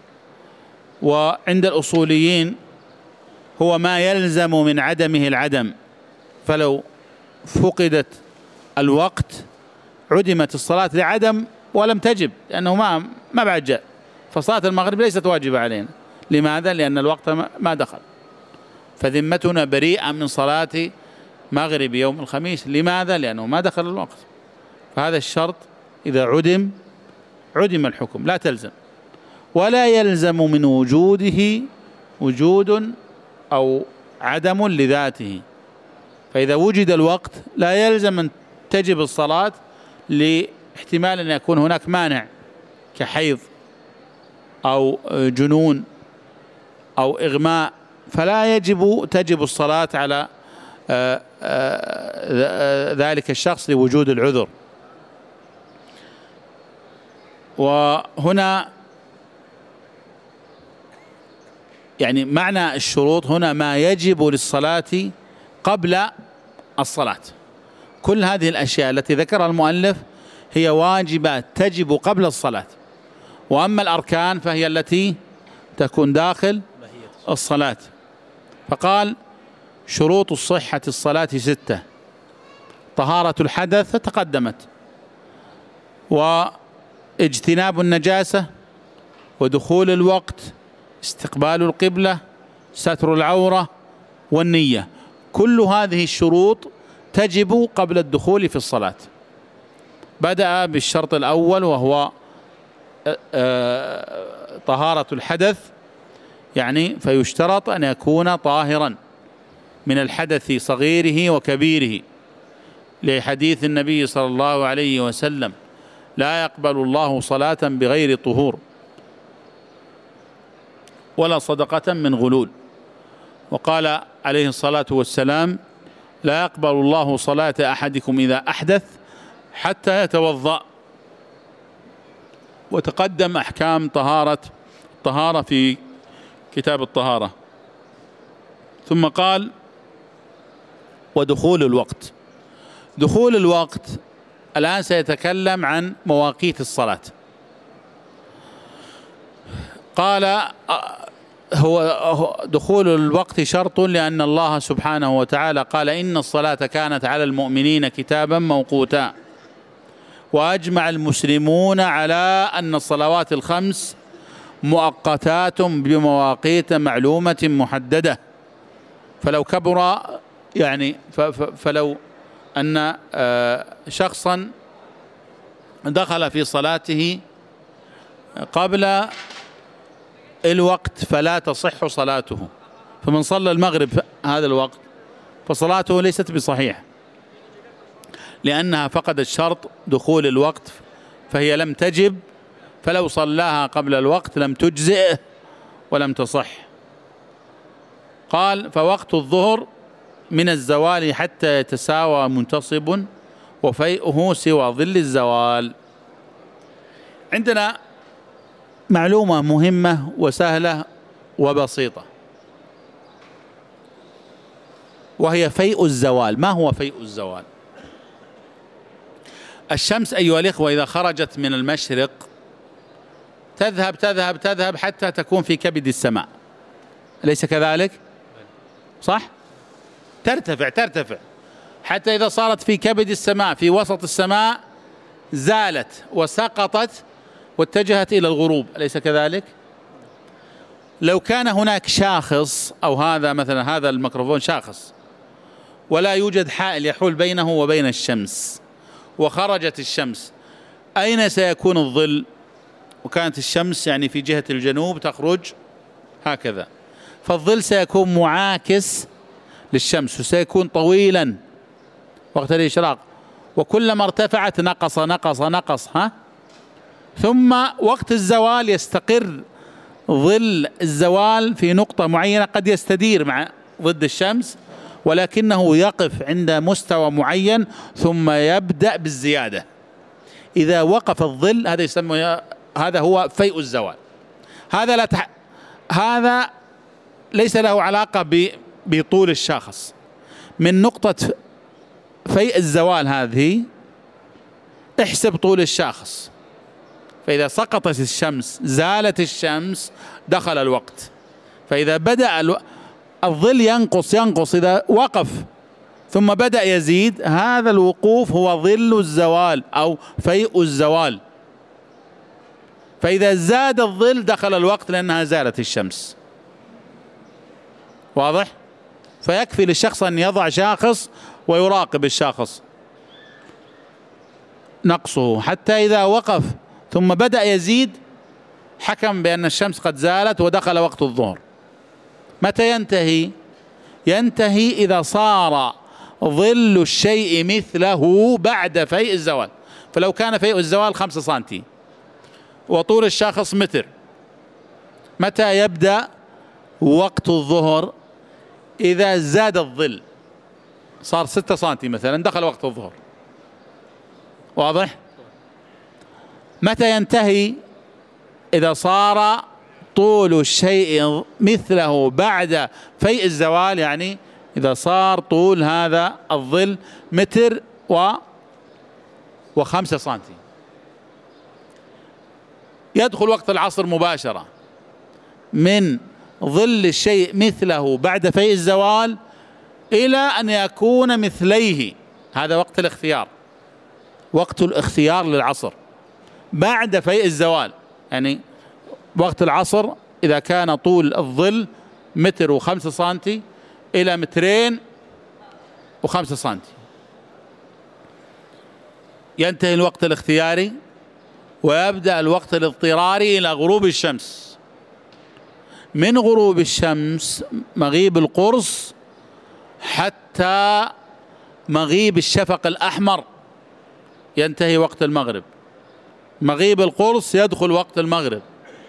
وعند الأصوليين هو ما يلزم من عدمه العدم، فلو فقدت الوقت عدمت الصلاة لعدم ولم تجب، لأنه ما بعد جاء. فصلاة المغرب ليست واجبة علينا. لماذا؟ لأن الوقت ما دخل، فذمتنا بريئة من صلاة مغرب يوم الخميس. لماذا؟ لأنه ما دخل الوقت. فهذا الشرط إذا عدم الحكم، لا تلزم، ولا يلزم من وجوده وجود أو عدم لذاته. فإذا وجد الوقت لا يلزم أن تجب الصلاة لاحتمال أن يكون هناك مانع كحيض أو جنون أو إغماء، فلا تجب الصلاة على ذلك الشخص لوجود العذر. وهنا يعني معنى الشروط هنا ما يجب للصلاة قبل الصلاة. كل هذه الأشياء التي ذكرها المؤلف هي واجبات تجب قبل الصلاة، وأما الأركان فهي التي تكون داخل الصلاة. فقال: شروط الصحة الصلاة 6: طهارة الحدث تقدمت، واجتناب النجاسة، ودخول الوقت، استقبال القبلة، ستر العورة، والنية. كل هذه الشروط تجب قبل الدخول في الصلاة. بدأ بالشرط الأول وهو طهارة الحدث، يعني فيشترط أن يكون طاهرا من الحدث صغيره وكبيره، لحديث النبي صلى الله عليه وسلم: لا يقبل الله صلاة بغير طهور ولا صدقة من غلول. وقال عليه الصلاة والسلام: لا يقبل الله صلاة أحدكم إذا أحدث حتى يتوضأ. وتقدم أحكام الطهارة في كتاب الطهارة. ثم قال: ودخول الوقت. دخول الوقت الآن سيتكلم عن مواقيت الصلاة. قال: هو دخول الوقت شرط، لأن الله سبحانه وتعالى قال: إن الصلاة كانت على المؤمنين كتابا موقوتا. وأجمع المسلمون على أن الصلوات الخمس مؤقتات بمواقيت معلومة محددة. فلو كبر يعني فلو أن شخصا دخل في صلاته قبل الوقت فلا تصح صلاته، فمن صلى المغرب هذا الوقت فصلاته ليست بصحيحة، لأنها فقدت شرط دخول الوقت، فهي لم تجب، فلو صلاها قبل الوقت لم تجزئه ولم تصح. قال: فوقت الظهر من الزوال حتى يتساوى منتصب وفيئه سوى ظل الزوال. عندنا معلومة مهمة وسهلة وبسيطة، وهي فيء الزوال. ما هو فيء الزوال؟ الشمس أيها الإخوة إذا خرجت من المشرق تذهب تذهب تذهب حتى تكون في كبد السماء، أليس كذلك؟ صح؟ ترتفع حتى إذا صارت في كبد السماء في وسط السماء زالت وسقطت واتجهت إلى الغروب، أليس كذلك؟ لو كان هناك شاخص، أو هذا مثلا هذا الميكروفون شاخص، ولا يوجد حائل يحول بينه وبين الشمس، وخرجت الشمس، أين سيكون الظل؟ وكانت الشمس يعني في جهة الجنوب تخرج هكذا، فالظل سيكون معاكس للشمس وسيكون طويلا وقت الإشراق، وكلما ارتفعت نقص ثم وقت الزوال يستقر ظل الزوال في نقطة معينة، قد يستدير مع ضد الشمس ولكنه يقف عند مستوى معين ثم يبدأ بالزيادة. إذا وقف الظل هذا يسمى، هذا هو فيء الزوال. هذا ليس له علاقة بطول الشاخص، من نقطة فيء الزوال هذه احسب طول الشاخص، فإذا سقطت الشمس زالت الشمس دخل الوقت. فإذا بدأ الظل ينقص إذا وقف ثم بدأ يزيد، هذا الوقوف هو ظل الزوال أو فيء الزوال. فإذا زاد الظل دخل الوقت لأنها زالت الشمس. واضح؟ فيكفي للشخص أن يضع شاخص ويراقب الشاخص نقصه حتى إذا وقف ثم بدأ يزيد حكم بأن الشمس قد زالت ودخل وقت الظهر. متى ينتهي؟ ينتهي إذا صار ظل الشيء مثله بعد فيء الزوال. فلو كان فيء الزوال 5 سنتي وطول الشاخص متر، متى يبدأ وقت الظهر؟ إذا زاد الظل صار 6 سنتي مثلا دخل وقت الظهر. واضح؟ متى ينتهي؟ إذا صار طول الشيء مثله بعد فيء الزوال، يعني إذا صار طول هذا الظل 1 و5 سنتي. يدخل وقت العصر مباشرة من ظل الشيء مثله بعد فيء الزوال إلى أن يكون مثليه. هذا وقت الاختيار، وقت الاختيار للعصر بعد فيء الزوال. يعني وقت العصر إذا كان طول الظل 1 و5 سنتي إلى 2 و5 سنتي، ينتهي الوقت الاختياري ويبدأ الوقت الاضطراري إلى غروب الشمس. من غروب الشمس مغيب القرص حتى مغيب الشفق الأحمر ينتهي وقت المغرب. مغيب القرص يدخل وقت المغرب،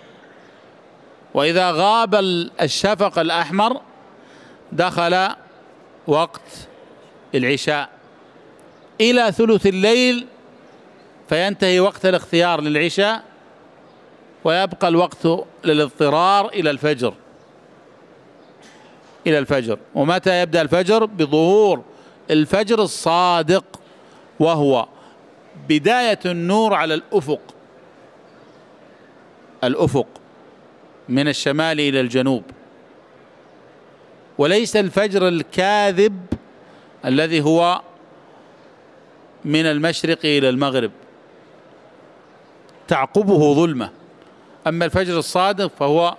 وإذا غاب الشفق الأحمر دخل وقت العشاء إلى ثلث الليل، فينتهي وقت الاختيار للعشاء ويبقى الوقت للاضطرار إلى الفجر. إلى الفجر. ومتى يبدأ الفجر؟ بظهور الفجر الصادق، وهو بداية النور على الأفق، الأفق من الشمال إلى الجنوب، وليس الفجر الكاذب الذي هو من المشرق إلى المغرب تعقبه ظلمة. أما الفجر الصادق فهو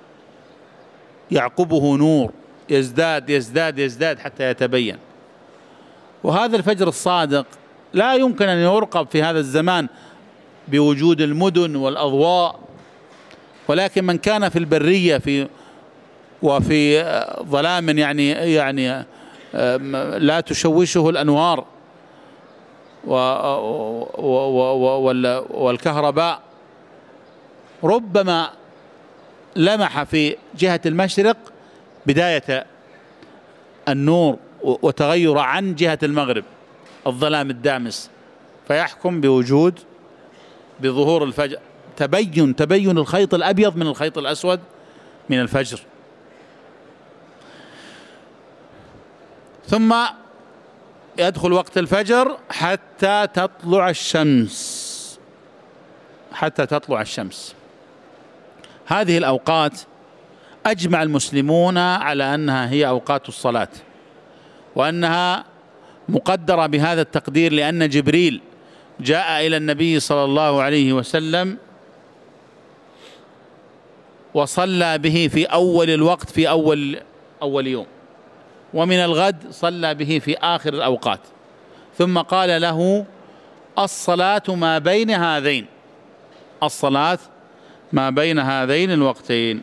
يعقبه نور يزداد يزداد يزداد حتى يتبين. وهذا الفجر الصادق لا يمكن أن يرقب في هذا الزمان بوجود المدن والأضواء، ولكن من كان في البرية وفي ظلام يعني لا تشوشه الأنوار والكهرباء، ربما لمح في جهة المشرق بداية النور وتغير عن جهة المغرب الظلام الدامس، فيحكم بظهور الفجر، تبين الخيط الأبيض من الخيط الأسود من الفجر. ثم يدخل وقت الفجر حتى تطلع الشمس، حتى تطلع الشمس. هذه الأوقات أجمع المسلمون على أنها هي أوقات الصلاة، وأنها مقدرة بهذا التقدير لأن جبريل جاء إلى النبي صلى الله عليه وسلم وصلى به في أول الوقت في أول يوم، ومن الغد صلى به في آخر الأوقات، ثم قال له الصلاة ما بين هذين، الصلاة ما بين هذين الوقتين.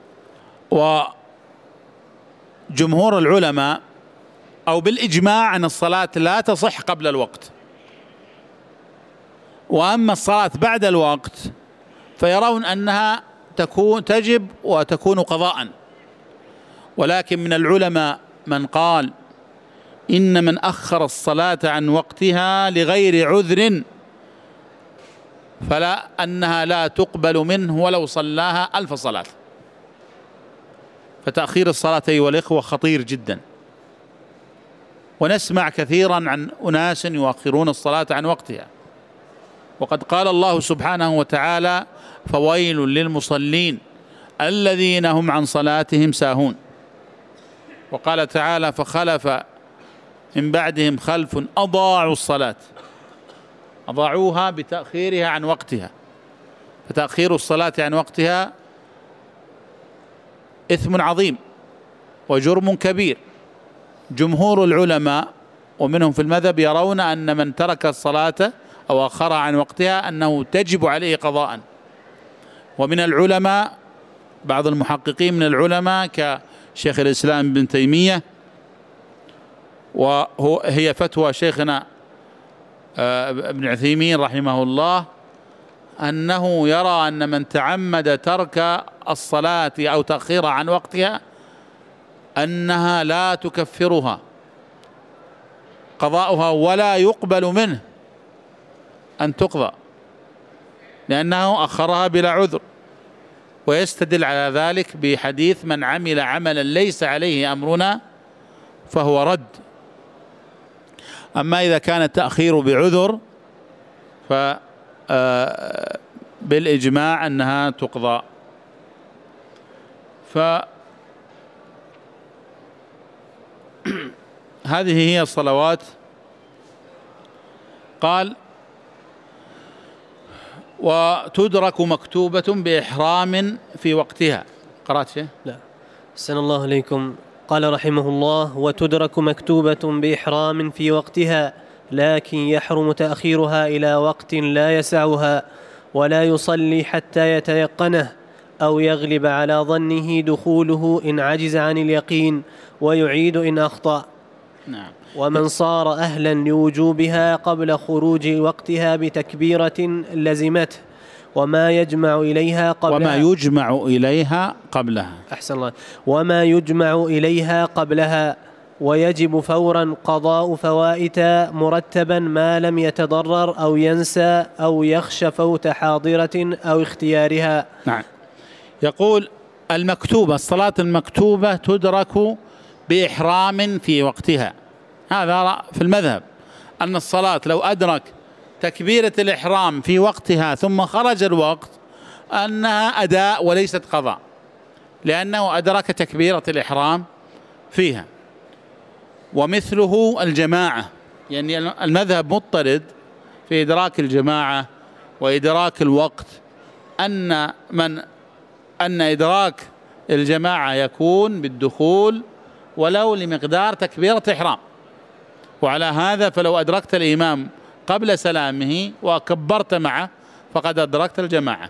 وجمهور العلماء أو بالإجماع أن الصلاة لا تصح قبل الوقت، وأما الصلاة بعد الوقت فيرون أنها تجب وتكون قضاء. ولكن من العلماء من قال إن من أخر الصلاة عن وقتها لغير عذر فلا أنها لا تقبل منه ولو صلاها 1000 صلاة. فتأخير الصلاة أيها الإخوة خطير جدا، ونسمع كثيرا عن أناس يؤخرون الصلاة عن وقتها، وقد قال الله سبحانه وتعالى: فويل للمصلين الذين هم عن صلاتهم ساهون. وقال تعالى: فخلف من بعدهم خلف أضاعوا الصلاة، أضاعوها بتأخيرها عن وقتها، فتأخير الصلاة عن وقتها إثم عظيم وجرم كبير. جمهور العلماء ومنهم في المذهب يرون أن من ترك الصلاة أو أخرها عن وقتها أنه تجب عليه قضاء. ومن العلماء بعض المحققين من العلماء كشيخ الإسلام ابن تيمية، وهي فتوى شيخنا ابن عثيمين رحمه الله، أنه يرى أن من تعمد ترك الصلاة أو تأخيرها عن وقتها أنها لا تكفرها قضاؤها، ولا يقبل منه أن تقضى، لأنه أخرها بلا عذر. ويستدل على ذلك بحديث: من عمل عملا ليس عليه أمرنا فهو رد. أما إذا كان التأخير بعذر فبالإجماع أنها تقضى. هذه هي الصلوات. قال: وتدرك مكتوبة بإحرام في وقتها. قرأت شيء؟ لا. أحسن الله إليكم. قال رحمه الله: وتدرك مكتوبة بإحرام في وقتها، لكن يحرم تأخيرها إلى وقت لا يسعها، ولا يصلي حتى يتيقنه أو يغلب على ظنه دخوله إن عجز عن اليقين، ويعيد إن أخطأ. نعم. ومن صار أهلا لوجوبها قبل خروج وقتها بتكبيرة لزمته، وما يجمع إليها قبلها أحسن الله. وما يجمع إليها قبلها، ويجب فورا قضاء فوائت مرتبا ما لم يتضرر أو ينسى أو يخشى فوت حاضرة أو اختيارها. نعم. يقول: المكتوبة، الصلاة المكتوبة تدرك بإحرام في وقتها. هذا في المذهب أن الصلاة لو أدرك تكبيرة الإحرام في وقتها ثم خرج الوقت أنها أداء وليست قضاء، لأنه أدرك تكبيرة الإحرام فيها. ومثله الجماعة، يعني المذهب مضطرد في إدراك الجماعة وإدراك الوقت، أن إدراك الجماعة يكون بالدخول ولو لمقدار تكبيرة إحرام. وعلى هذا فلو أدركت الإمام قبل سلامه وكبرت معه فقد أدركت الجماعة.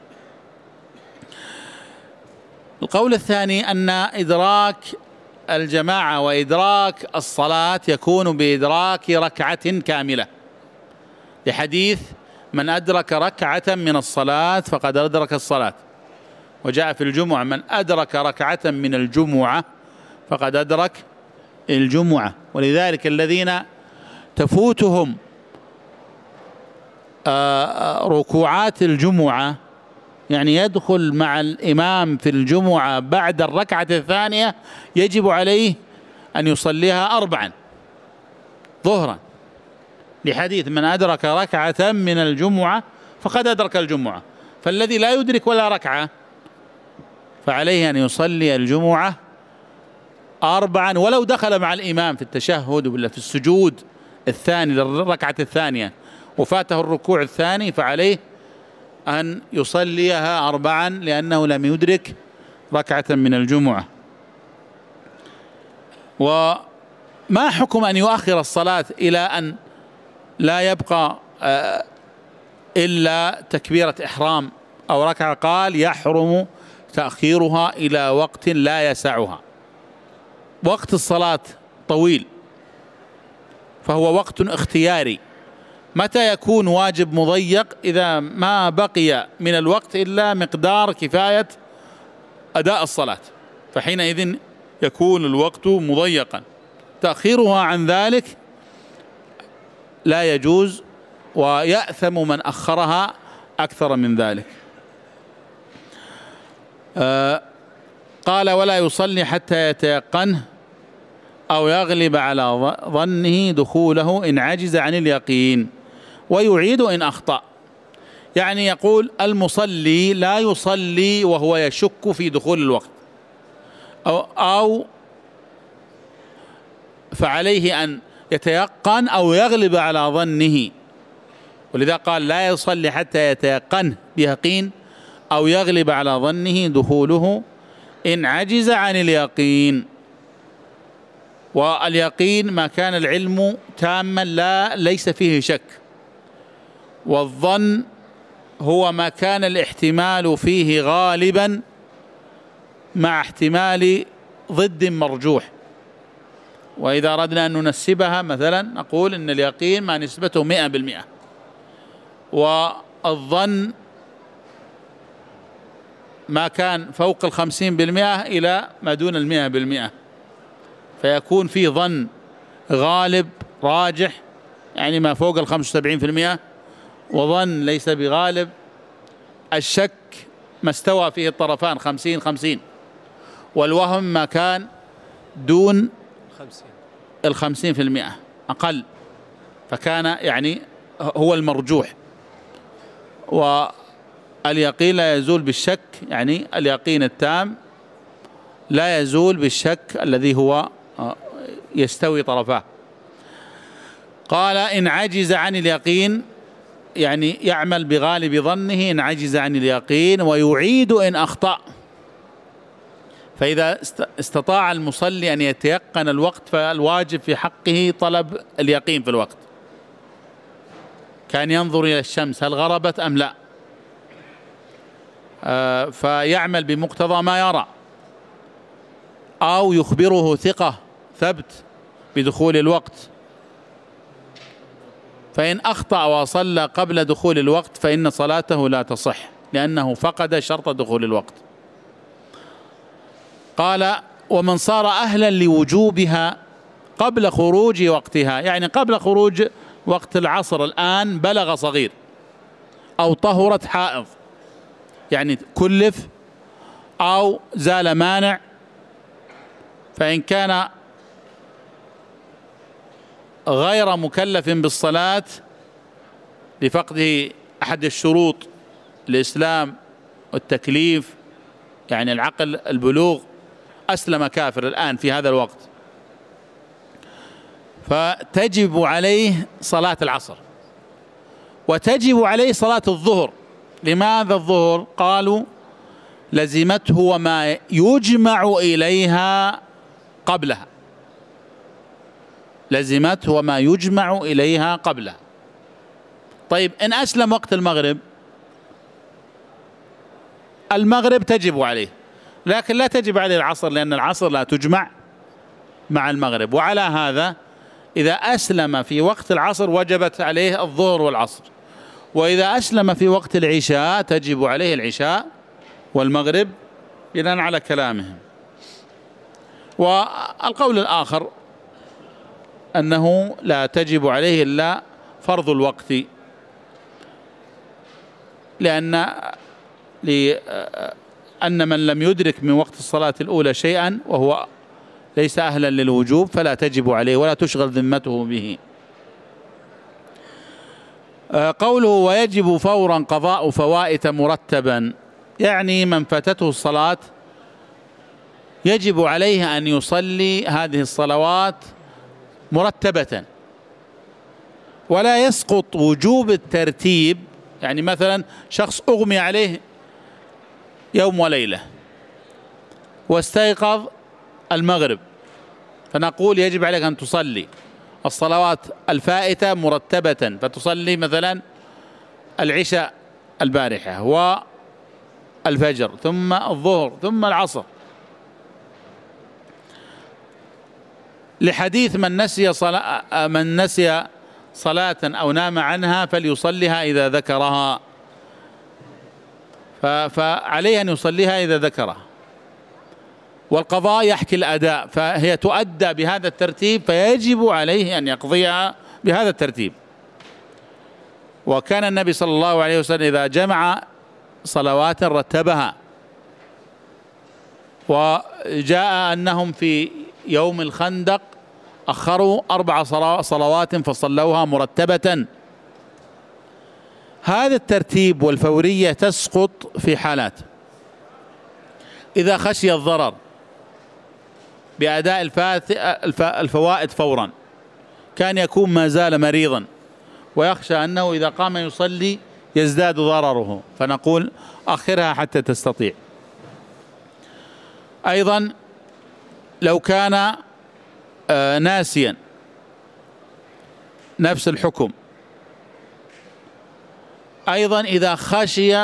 القول الثاني أن إدراك الجماعة وإدراك الصلاة يكون بإدراك ركعة كاملة، لحديث: من أدرك ركعة من الصلاة فقد أدرك الصلاة. وجاء في الجمعة: من أدرك ركعة من الجمعة فقد أدرك الجمعة. ولذلك الذين تفوتهم ركوعات الجمعة، يعني يدخل مع الإمام في الجمعة بعد الركعة الثانية، يجب عليه أن يصليها 4 ظهرا، لحديث: من أدرك ركعة من الجمعة فقد أدرك الجمعة. فالذي لا يدرك ولا ركعة فعليه أن يصلي الجمعة 4، ولو دخل مع الإمام في التشهد ولا في السجود الثاني للركعة الثانية وفاته الركوع الثاني، فعليه أن يصليها 4، لأنه لم يدرك ركعة من الجمعة. وما حكم أن يؤخر الصلاة إلى أن لا يبقى إلا تكبيرة إحرام أو ركعة؟ قال: يحرم تأخيرها إلى وقت لا يسعها. وقت الصلاة طويل، فهو وقت اختياري. متى يكون واجب مضيق؟ إذا ما بقي من الوقت إلا مقدار كفاية أداء الصلاة، فحينئذ يكون الوقت مضيقا. تأخيرها عن ذلك لا يجوز، ويأثم من أخرها أكثر من ذلك. قال: ولا يصلي حتى يتيقنه أو يغلب على ظنه دخوله إن عجز عن اليقين، ويعيد إن أخطأ. يعني يقول المصلي لا يصلي وهو يشك في دخول الوقت، أو فعليه أن يتيقن أو يغلب على ظنه، ولذا قال لا يصلي حتى يتيقن بيقين أو يغلب على ظنه دخوله إن عجز عن اليقين. واليقين ما كان العلم تاما ليس فيه شك، والظن هو ما كان الاحتمال فيه غالبا مع احتمال ضد مرجوح. وإذا أردنا أن ننسبها مثلا نقول إن اليقين ما نسبته 100%، والظن ما كان فوق 50% إلى ما دون 100%، فيكون في ظن غالب راجح يعني ما فوق 75%، وظن ليس بغالب. الشك ما استوى فيه الطرفان 50-50، والوهم ما كان دون 50% أقل، فكان يعني هو المرجوح. واليقين لا يزول بالشك، يعني اليقين التام لا يزول بالشك الذي هو يستوي طرفاه. قال إن عجز عن اليقين، يعني يعمل بغالب ظنه إن عجز عن اليقين، ويعيد إن أخطأ. فإذا استطاع المصلي أن يتيقن الوقت فالواجب في حقه طلب اليقين في الوقت، كان ينظر إلى الشمس هل غربت أم لا، فيعمل بمقتضى ما يرى، أو يخبره ثقة ثبت بدخول الوقت. فإن أخطأ وصلى قبل دخول الوقت فإن صلاته لا تصح، لأنه فقد شرط دخول الوقت. قال ومن صار أهلا لوجوبها قبل خروج وقتها، يعني قبل خروج وقت العصر الآن بلغ صغير أو طهرت حائض، يعني كلف أو زال مانع، فإن كان غير مكلف بالصلاة لفقده أحد الشروط الإسلام والتكليف، يعني العقل البلوغ، أسلم كافر الآن في هذا الوقت، فتجب عليه صلاة العصر وتجب عليه صلاة الظهر. لماذا الظهر؟ قالوا لزمته وما يجمع إليها قبلها، لزمته وما يجمع إليها قبلها. طيب إن أسلم وقت المغرب تجب عليه، لكن لا تجب عليه العصر، لأن العصر لا تجمع مع المغرب. وعلى هذا إذا أسلم في وقت العصر وجبت عليه الظهر والعصر، وإذا أسلم في وقت العشاء تجب عليه العشاء والمغرب بناء على كلامهم. والقول الآخر أنه لا تجب عليه إلا فرض الوقت، لأن من لم يدرك من وقت الصلاة الأولى شيئا وهو ليس أهلا للوجوب فلا تجب عليه ولا تشغل ذمته به. قوله ويجب فورا قضاء فوائت مرتبا، يعني من فاتته الصلاة يجب عليه أن يصلي هذه الصلوات مرتبة، ولا يسقط وجوب الترتيب. يعني مثلا شخص أغمي عليه يوم وليلة واستيقظ المغرب، فنقول يجب عليك أن تصلي الصلوات الفائتة مرتبة، فتصلي مثلا العشاء البارحة والفجر ثم الظهر ثم العصر، لحديث من نسي صلاة أو نام عنها فليصليها إذا ذكرها، فعليه أن يصليها إذا ذكرها. والقضاء يحكي الأداء، فهي تؤدى بهذا الترتيب، فيجب عليه أن يقضيها بهذا الترتيب. وكان النبي صلى الله عليه وسلم إذا جمع صلوات رتبها. وجاء أنهم في يوم الخندق أخروا 4 صلوات فصلوها مرتبة. هذا الترتيب والفورية تسقط في حالات: إذا خشي الضرر بأداء الفوائد فورا، كان يكون ما زال مريضا ويخشى أنه إذا قام يصلي يزداد ضرره، فنقول أخرها حتى تستطيع. أيضا لو كان ناسيا، نفس الحكم. أيضا إذا خشي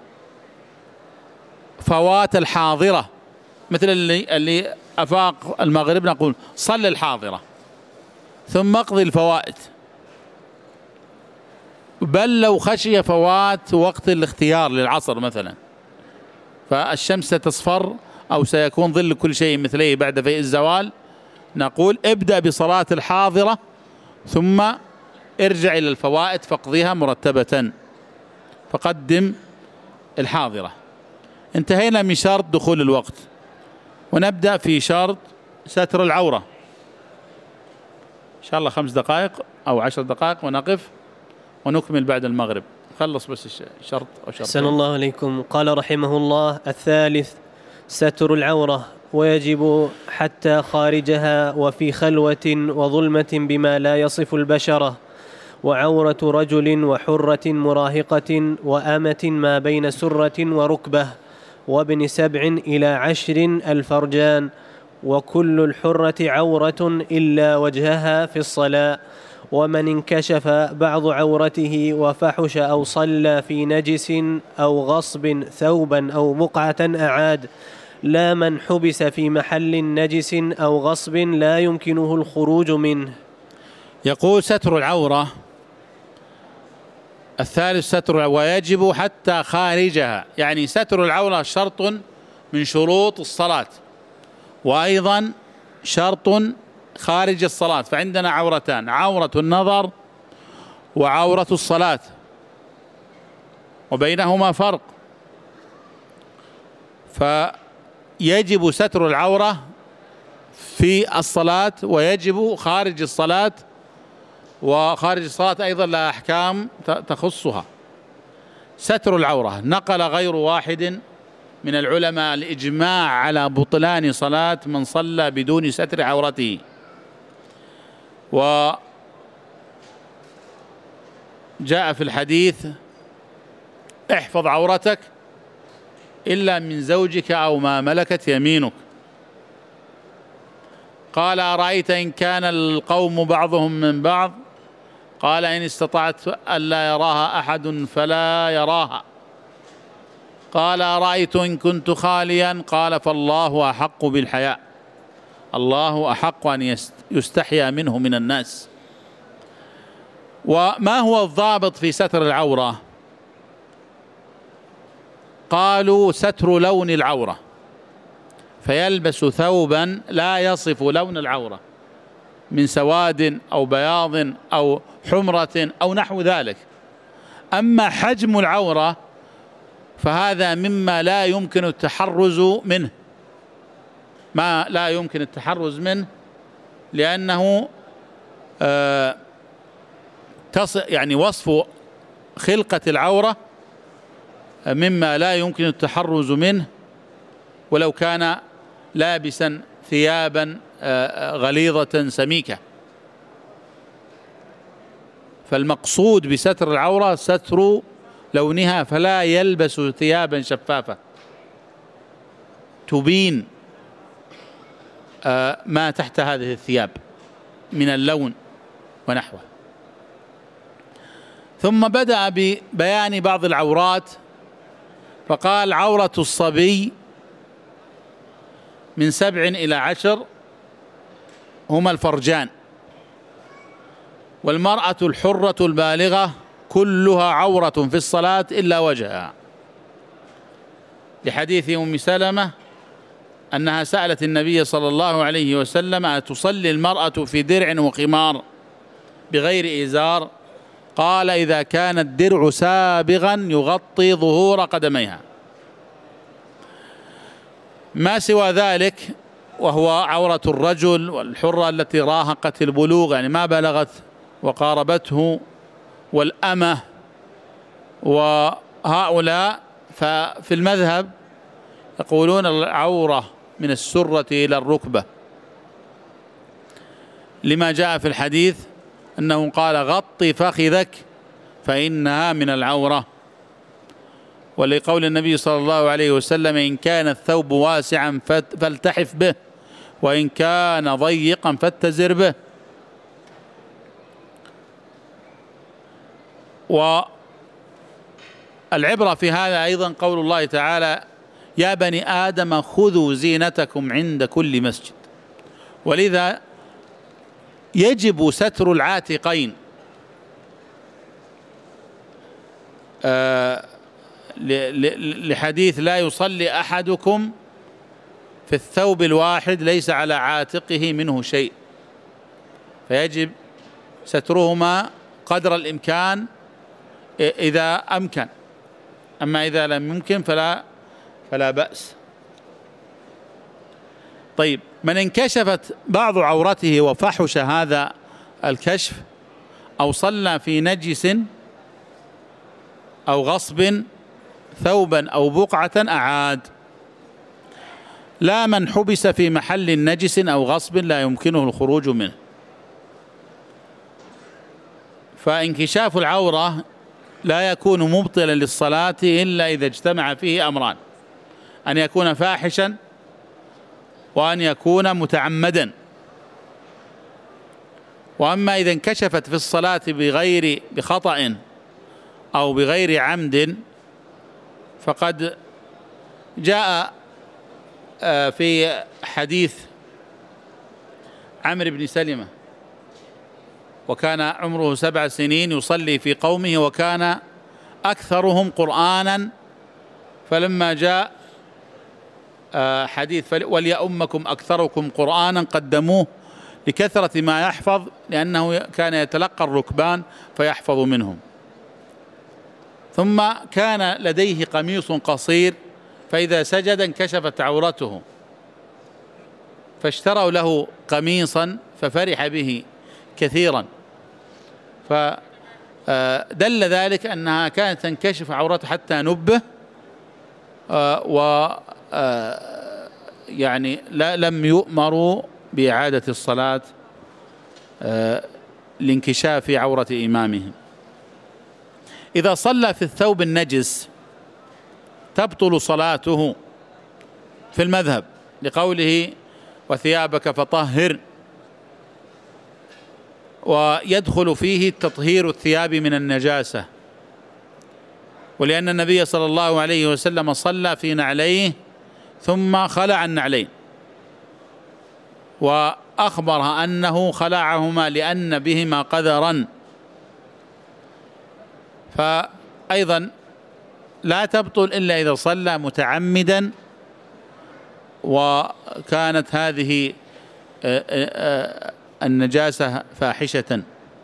فوات الحاضرة، مثل اللي أفاق المغرب، نقول صل الحاضرة ثم اقضي الفوائد. بل لو خشي فوات وقت الاختيار للعصر مثلا، فالشمس ستصفر أو سيكون ظل كل شيء مثليه بعد فيء الزوال، نقول ابدأ بصلاة الحاضرة ثم ارجع إلى الفوائد فاقضيها مرتبة، فقدم الحاضرة. انتهينا من شرط دخول الوقت، ونبدأ في شرط ستر العورة. إن شاء الله 5 دقائق أو 10 دقائق ونقف ونكمل بعد المغرب. خلص بس شرط أو شرط. أحسن الله عليكم. قال رحمه الله: الثالث ستر العورة، ويجب حتى خارجها وفي خلوة وظلمة بما لا يصف البشرة، وعورة رجل وحرة مراهقة وأمة ما بين سرة وركبة وابن 7 إلى 10 الفرجان، وكل الحرة عورة إلا وجهها في الصلاة. ومن انكشف بعض عورته وفحش أو صلى في نجس أو غصب ثوبا أو بقعة أعاد، لا من حبس في محل نجس أو غصب لا يمكنه الخروج منه. يقول ستر العورة الثالث ستر، ويجب حتى خارجها، يعني ستر العورة شرط من شروط الصلاة، وأيضا شرط خارج الصلاة. فعندنا عورتان: عورة النظر وعورة الصلاة، وبينهما فرق. فيجب ستر العورة في الصلاة ويجب خارج الصلاة، وخارج الصلاة أيضا لها أحكام تخصها. ستر العورة، نقل غير واحد من العلماء الإجماع على بطلان صلاة من صلى بدون ستر عورته. وجاء في الحديث: احفظ عورتك إلا من زوجك أو ما ملكت يمينك. قال: أرأيت إن كان القوم بعضهم من بعض؟ قال: إن استطعت ألا يراها أحد فلا يراها. قال: أرأيت إن كنت خاليا؟ قال: فالله أحق بالحياء، الله أحق أن يستحيا منه من الناس. وما هو الضابط في ستر العورة؟ قالوا: ستر لون العورة، فيلبس ثوبا لا يصف لون العورة من سواد أو بياض أو حمرة أو نحو ذلك. أما حجم العورة فهذا مما لا يمكن التحرز منه، ما لا يمكن التحرز منه، لأنه يعني وصف خلقة العورة مما لا يمكن التحرز منه، ولو كان لابسا ثيابا غليظة سميكة. فالمقصود بستر العورة ستر لونها، فلا يلبس ثيابا شفافة تبين ما تحت هذه الثياب من اللون ونحوه. ثم بدأ ببيان بعض العورات، فقال: عورة الصبي من 7 إلى 10 هما الفرجان، والمرأة الحرة البالغة كلها عورة في الصلاة إلا وجهها، لحديث أم سلمة أنها سألت النبي صلى الله عليه وسلم: أتصلي المرأة في درع وخمار بغير إزار؟ قال: إذا كان الدرع سابغا يغطي ظهور قدميها. ما سوى ذلك وهو عورة الرجل والحرة التي راهقت البلوغ، يعني ما بلغت وقاربته، والأمة، وهؤلاء ففي المذهب يقولون العورة من السرة إلى الركبة، لما جاء في الحديث أنه قال غط فخذك فإنها من العورة، ولقول النبي صلى الله عليه وسلم إن كان الثوب واسعا فالتحف به وإن كان ضيقا فاتزر به. والعبرة في هذا أيضا قول الله تعالى يا بني آدم خذوا زينتكم عند كل مسجد، ولذا يجب ستر العاتقين لحديث لا يصلي أحدكم في الثوب الواحد ليس على عاتقه منه شيء، فيجب سترهما قدر الإمكان إذا أمكن، أما إذا لم يمكن فلا بأس. طيب، من انكشفت بعض عورته وفحش هذا الكشف أو صلى في نجس أو غصب ثوبا أو بقعة أعاد، لا من حبس في محل نجس أو غصب لا يمكنه الخروج منه. فانكشاف العورة لا يكون مبطلا للصلاة إلا إذا اجتمع فيه أمران: أن يكون فاحشا وأن يكون متعمدا. وأما إذا انكشفت في الصلاة بخطأ أو بغير عمد فقد جاء في حديث عمرو بن سلمة وكان عمره 7 سنين يصلي في قومه وكان أكثرهم قرآنا، فلما جاء حديث وليؤمكم أكثركم قرآنا قدموه لكثرة ما يحفظ، لأنه كان يتلقى الركبان فيحفظ منهم. ثم كان لديه قميص قصير فإذا سجد انكشفت عورته، فاشتروا له قميصا ففرح به كثيرا، فدل ذلك أنها كانت تنكشف عورته حتى نبه، يعني لم يؤمروا بإعادة الصلاة لانكشاف عورة إمامهم. إذا صلى في الثوب النجس تبطل صلاته في المذهب لقوله وثيابك فطهر، ويدخل فيه تطهير الثياب من النجاسة، ولأن النبي صلى الله عليه وسلم صلى في نعليه ثم خلع النعلين وأخبر أنه خلعهما لأن بهما قذرا، فأيضا لا تبطل إلا إذا صلى متعمدا وكانت هذه النجاسة فاحشة،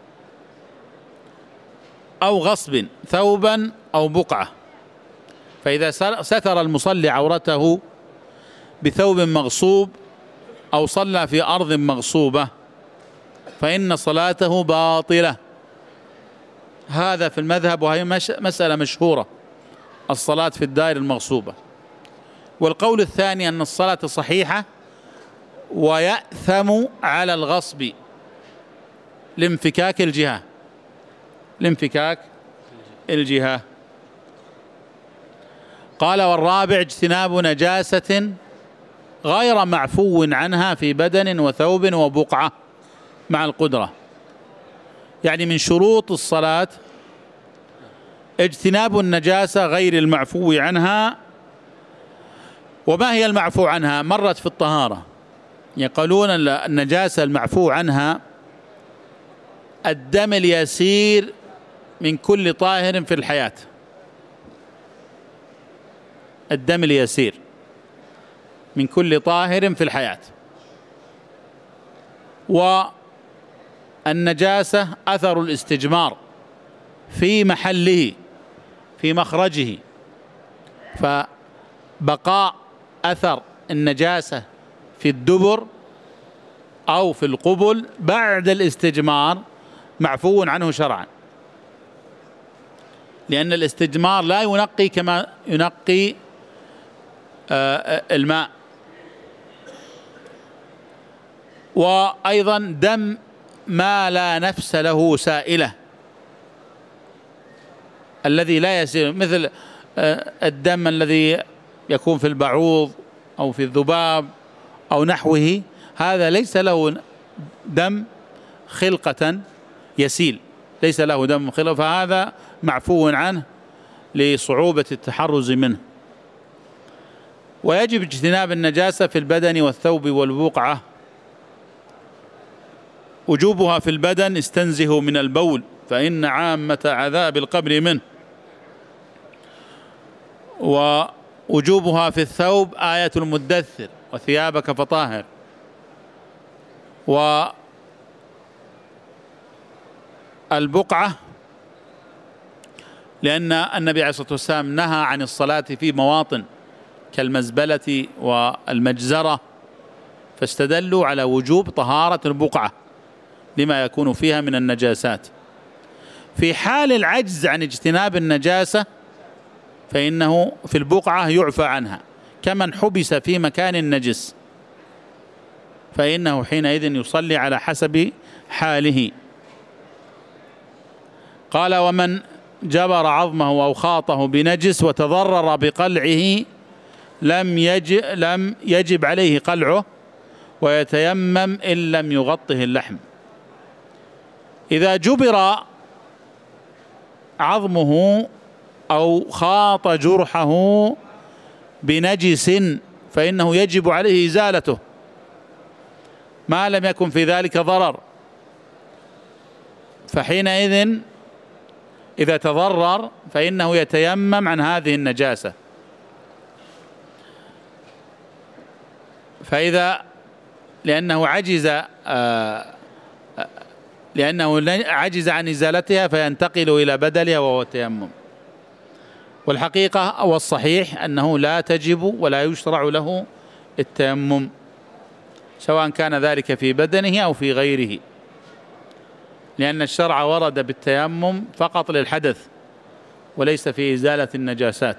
أو غصب ثوبا أو بقعة. فإذا ستر المصلي عورته بثوب مغصوب أو صلى في أرض مغصوبة فإن صلاته باطلة. هذا في المذهب، وهي مسألة مشهورة، الصلاة في الدائر المغصوبة. والقول الثاني أن الصلاة صحيحة ويأثم على الغصب لانفكاك الجهة. قال والرابع اجتناب نجاسة غير معفو عنها في بدن وثوب وبقعة مع القدرة. يعني من شروط الصلاة اجتناب النجاسة غير المعفو عنها. وما هي المعفو عنها؟ مرت في الطهارة، يقولون النجاسة المعفو عنها الدم اليسير من كل طاهر في الحياة، الدم اليسير من كل طاهر في الحياة. والنجاسة أثر الاستجمار في محله في مخرجه، فبقاء أثر النجاسة في الدبر أو في القبل بعد الاستجمار معفو عنه شرعا، لأن الاستجمار لا ينقي كما ينقي الماء. وأيضا دم ما لا نفس له سائلة الذي لا يسير، مثل الدم الذي يكون في البعوض أو في الذباب أو نحوه، هذا ليس له دم خلقة يسيل، ليس له دم خلقة، فهذا معفو عنه لصعوبة التحرز منه. ويجب اجتناب النجاسة في البدن والثوب والبقعة. وجوبها في البدن استنزه من البول فإن عامة عذاب القبر منه. ووجوبها في الثوب آية المدثر وثيابك فطاهر. والبقعة لأن النبي عليه الصلاة والسلام نهى عن الصلاة في مواطن كالمزبلة والمجزرة، فاستدلوا على وجوب طهارة البقعة لما يكون فيها من النجاسات. في حال العجز عن اجتناب النجاسة فإنه في البقعة يعفى عنها، كمن حبس في مكان نجس فإنه حينئذ يصلي على حسب حاله. قال: ومن جبر عظمه أو خاطه بنجس وتضرر بقلعه لم يجب عليه قلعه ويتيمم إن لم يغطه اللحم. إذا جبر عظمه أو خاط جرحه بنجس فإنه يجب عليه إزالته ما لم يكن في ذلك ضرر، فحينئذ إذا تضرر فإنه يتيمم عن هذه النجاسة. فإذا لأنه عجز عن إزالتها فينتقل إلى بدلها وهو التيمم. والحقيقة والصحيح أنه لا تجب ولا يشرع له التيمم سواء كان ذلك في بدنه أو في غيره، لأن الشرع ورد بالتيمم فقط للحدث وليس في إزالة النجاسات.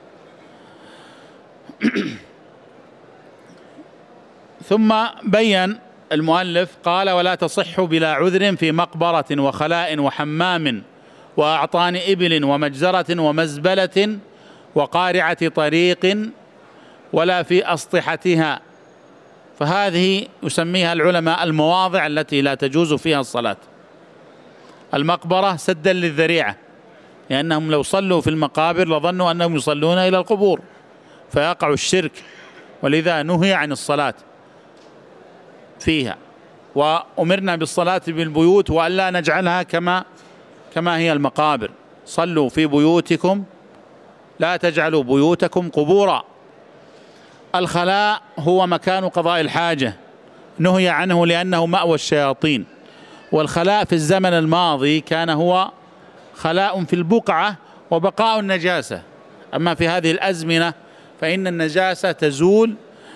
ثم بين المؤلف قال: ولا تصح بلا عذر في مقبرة وخلاء وحمام وأعطان إبل ومجزرة ومزبلة وقارعة طريق ولا في أسطحتها. فهذه يسميها العلماء المواضع التي لا تجوز فيها الصلاة. المقبرة سدا للذريعة، لأنهم لو صلوا في المقابر لظنوا أنهم يصلون إلى القبور فيقع الشرك، ولذا نهي عن الصلاة فيها. وأمرنا بالصلاة بالبيوت وألا نجعلها كما هي المقابر. صلوا في بيوتكم لا تجعلوا بيوتكم قبورا. الخلاء هو مكان قضاء الحاجة، نهي عنه لأنه مأوى الشياطين. والخلاء في الزمن الماضي كان هو خلاء في البقعة وبقاء النجاسة. أما في هذه الأزمنة فإن النجاسة تزول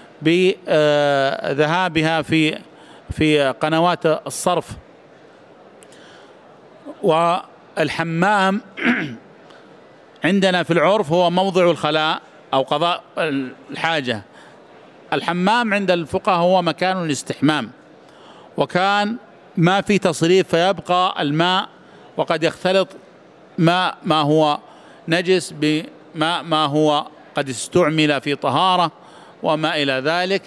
بذهابها في قنوات الصرف. والحمام عندنا في العرف هو موضع الخلاء أو قضاء الحاجة. الحمام عند الفقهاء هو مكان الاستحمام، وكان ما في تصريف فيبقى الماء وقد يختلط ما هو نجس بماء ما هو قد استعمل في طهارة وما إلى ذلك،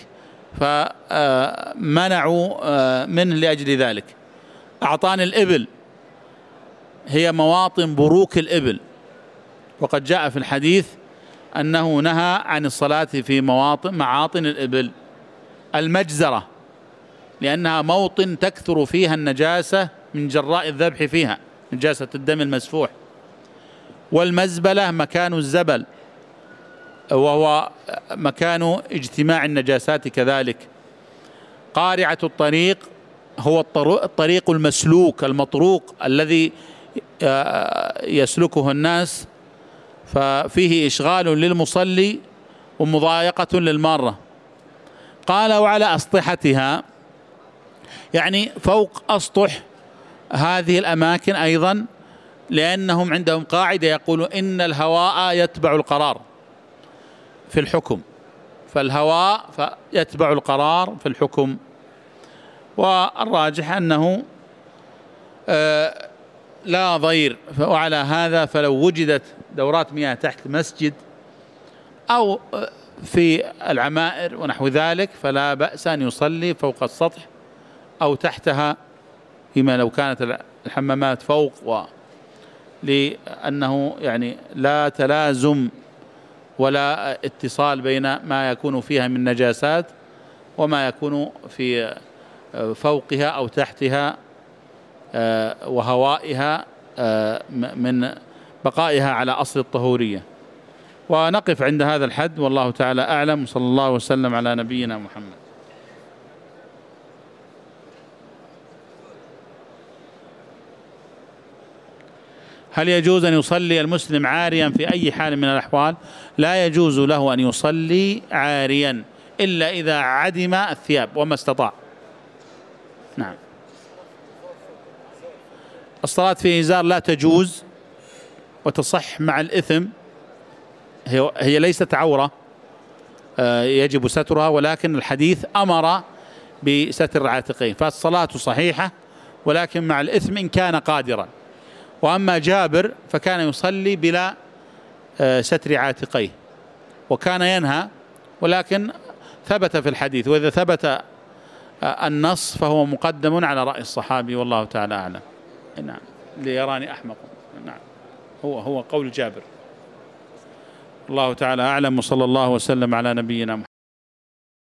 فمنعوا منه لأجل ذلك. أعطان الإبل هي مواطن بروك الإبل، وقد جاء في الحديث أنه نهى عن الصلاة في معاطن الإبل. المجزرة لأنها موطن تكثر فيها النجاسة من جراء الذبح فيها، نجاسة الدم المسفوح. والمزبلة مكان الزبل وهو مكان اجتماع النجاسات كذلك. قارعة الطريق هو الطريق المسلوك المطروق الذي يسلكه الناس، ففيه إشغال للمصلي ومضايقة للمارة. قال وعلى أسطحتها، يعني فوق أسطح هذه الأماكن أيضا، لأنهم عندهم قاعدة يقولون إن الهواء يتبع القرار في الحكم، فالهواء يتبع القرار في الحكم. والراجح أنه لا ضير. وعلى هذا فلو وجدت دورات مياه تحت مسجد أو في العمائر ونحو ذلك فلا بأس أن يصلي فوق السطح أو تحتها، فيما لو كانت الحمامات فوق، لأنه يعني لا تلازم ولا اتصال بين ما يكون فيها من نجاسات وما يكون في فوقها أو تحتها وهوائها من بقائها على أصل الطهورية. ونقف عند هذا الحد، والله تعالى أعلم، وصلى الله وسلم على نبينا محمد. هل يجوز أن يصلي المسلم عاريا في أي حال من الأحوال؟ لا يجوز له أن يصلي عاريا إلا إذا عدم الثياب وما استطاع. نعم. الصلاة في إزار لا تجوز وتصح مع الإثم، هي ليست عورة يجب سترها، ولكن الحديث أمر بستر العاتقين، فالصلاة صحيحة ولكن مع الإثم إن كان قادرا. وأما جابر فكان يصلي بلا ستر عاتقيه وكان ينهى، ولكن ثبت في الحديث، وإذا ثبت النص فهو مقدم على رأي الصحابي، والله تعالى أعلم. نعم، ليراني أحمق. نعم، هو قول جابر. الله تعالى أعلم، وصلى الله وسلم على نبينا محمد.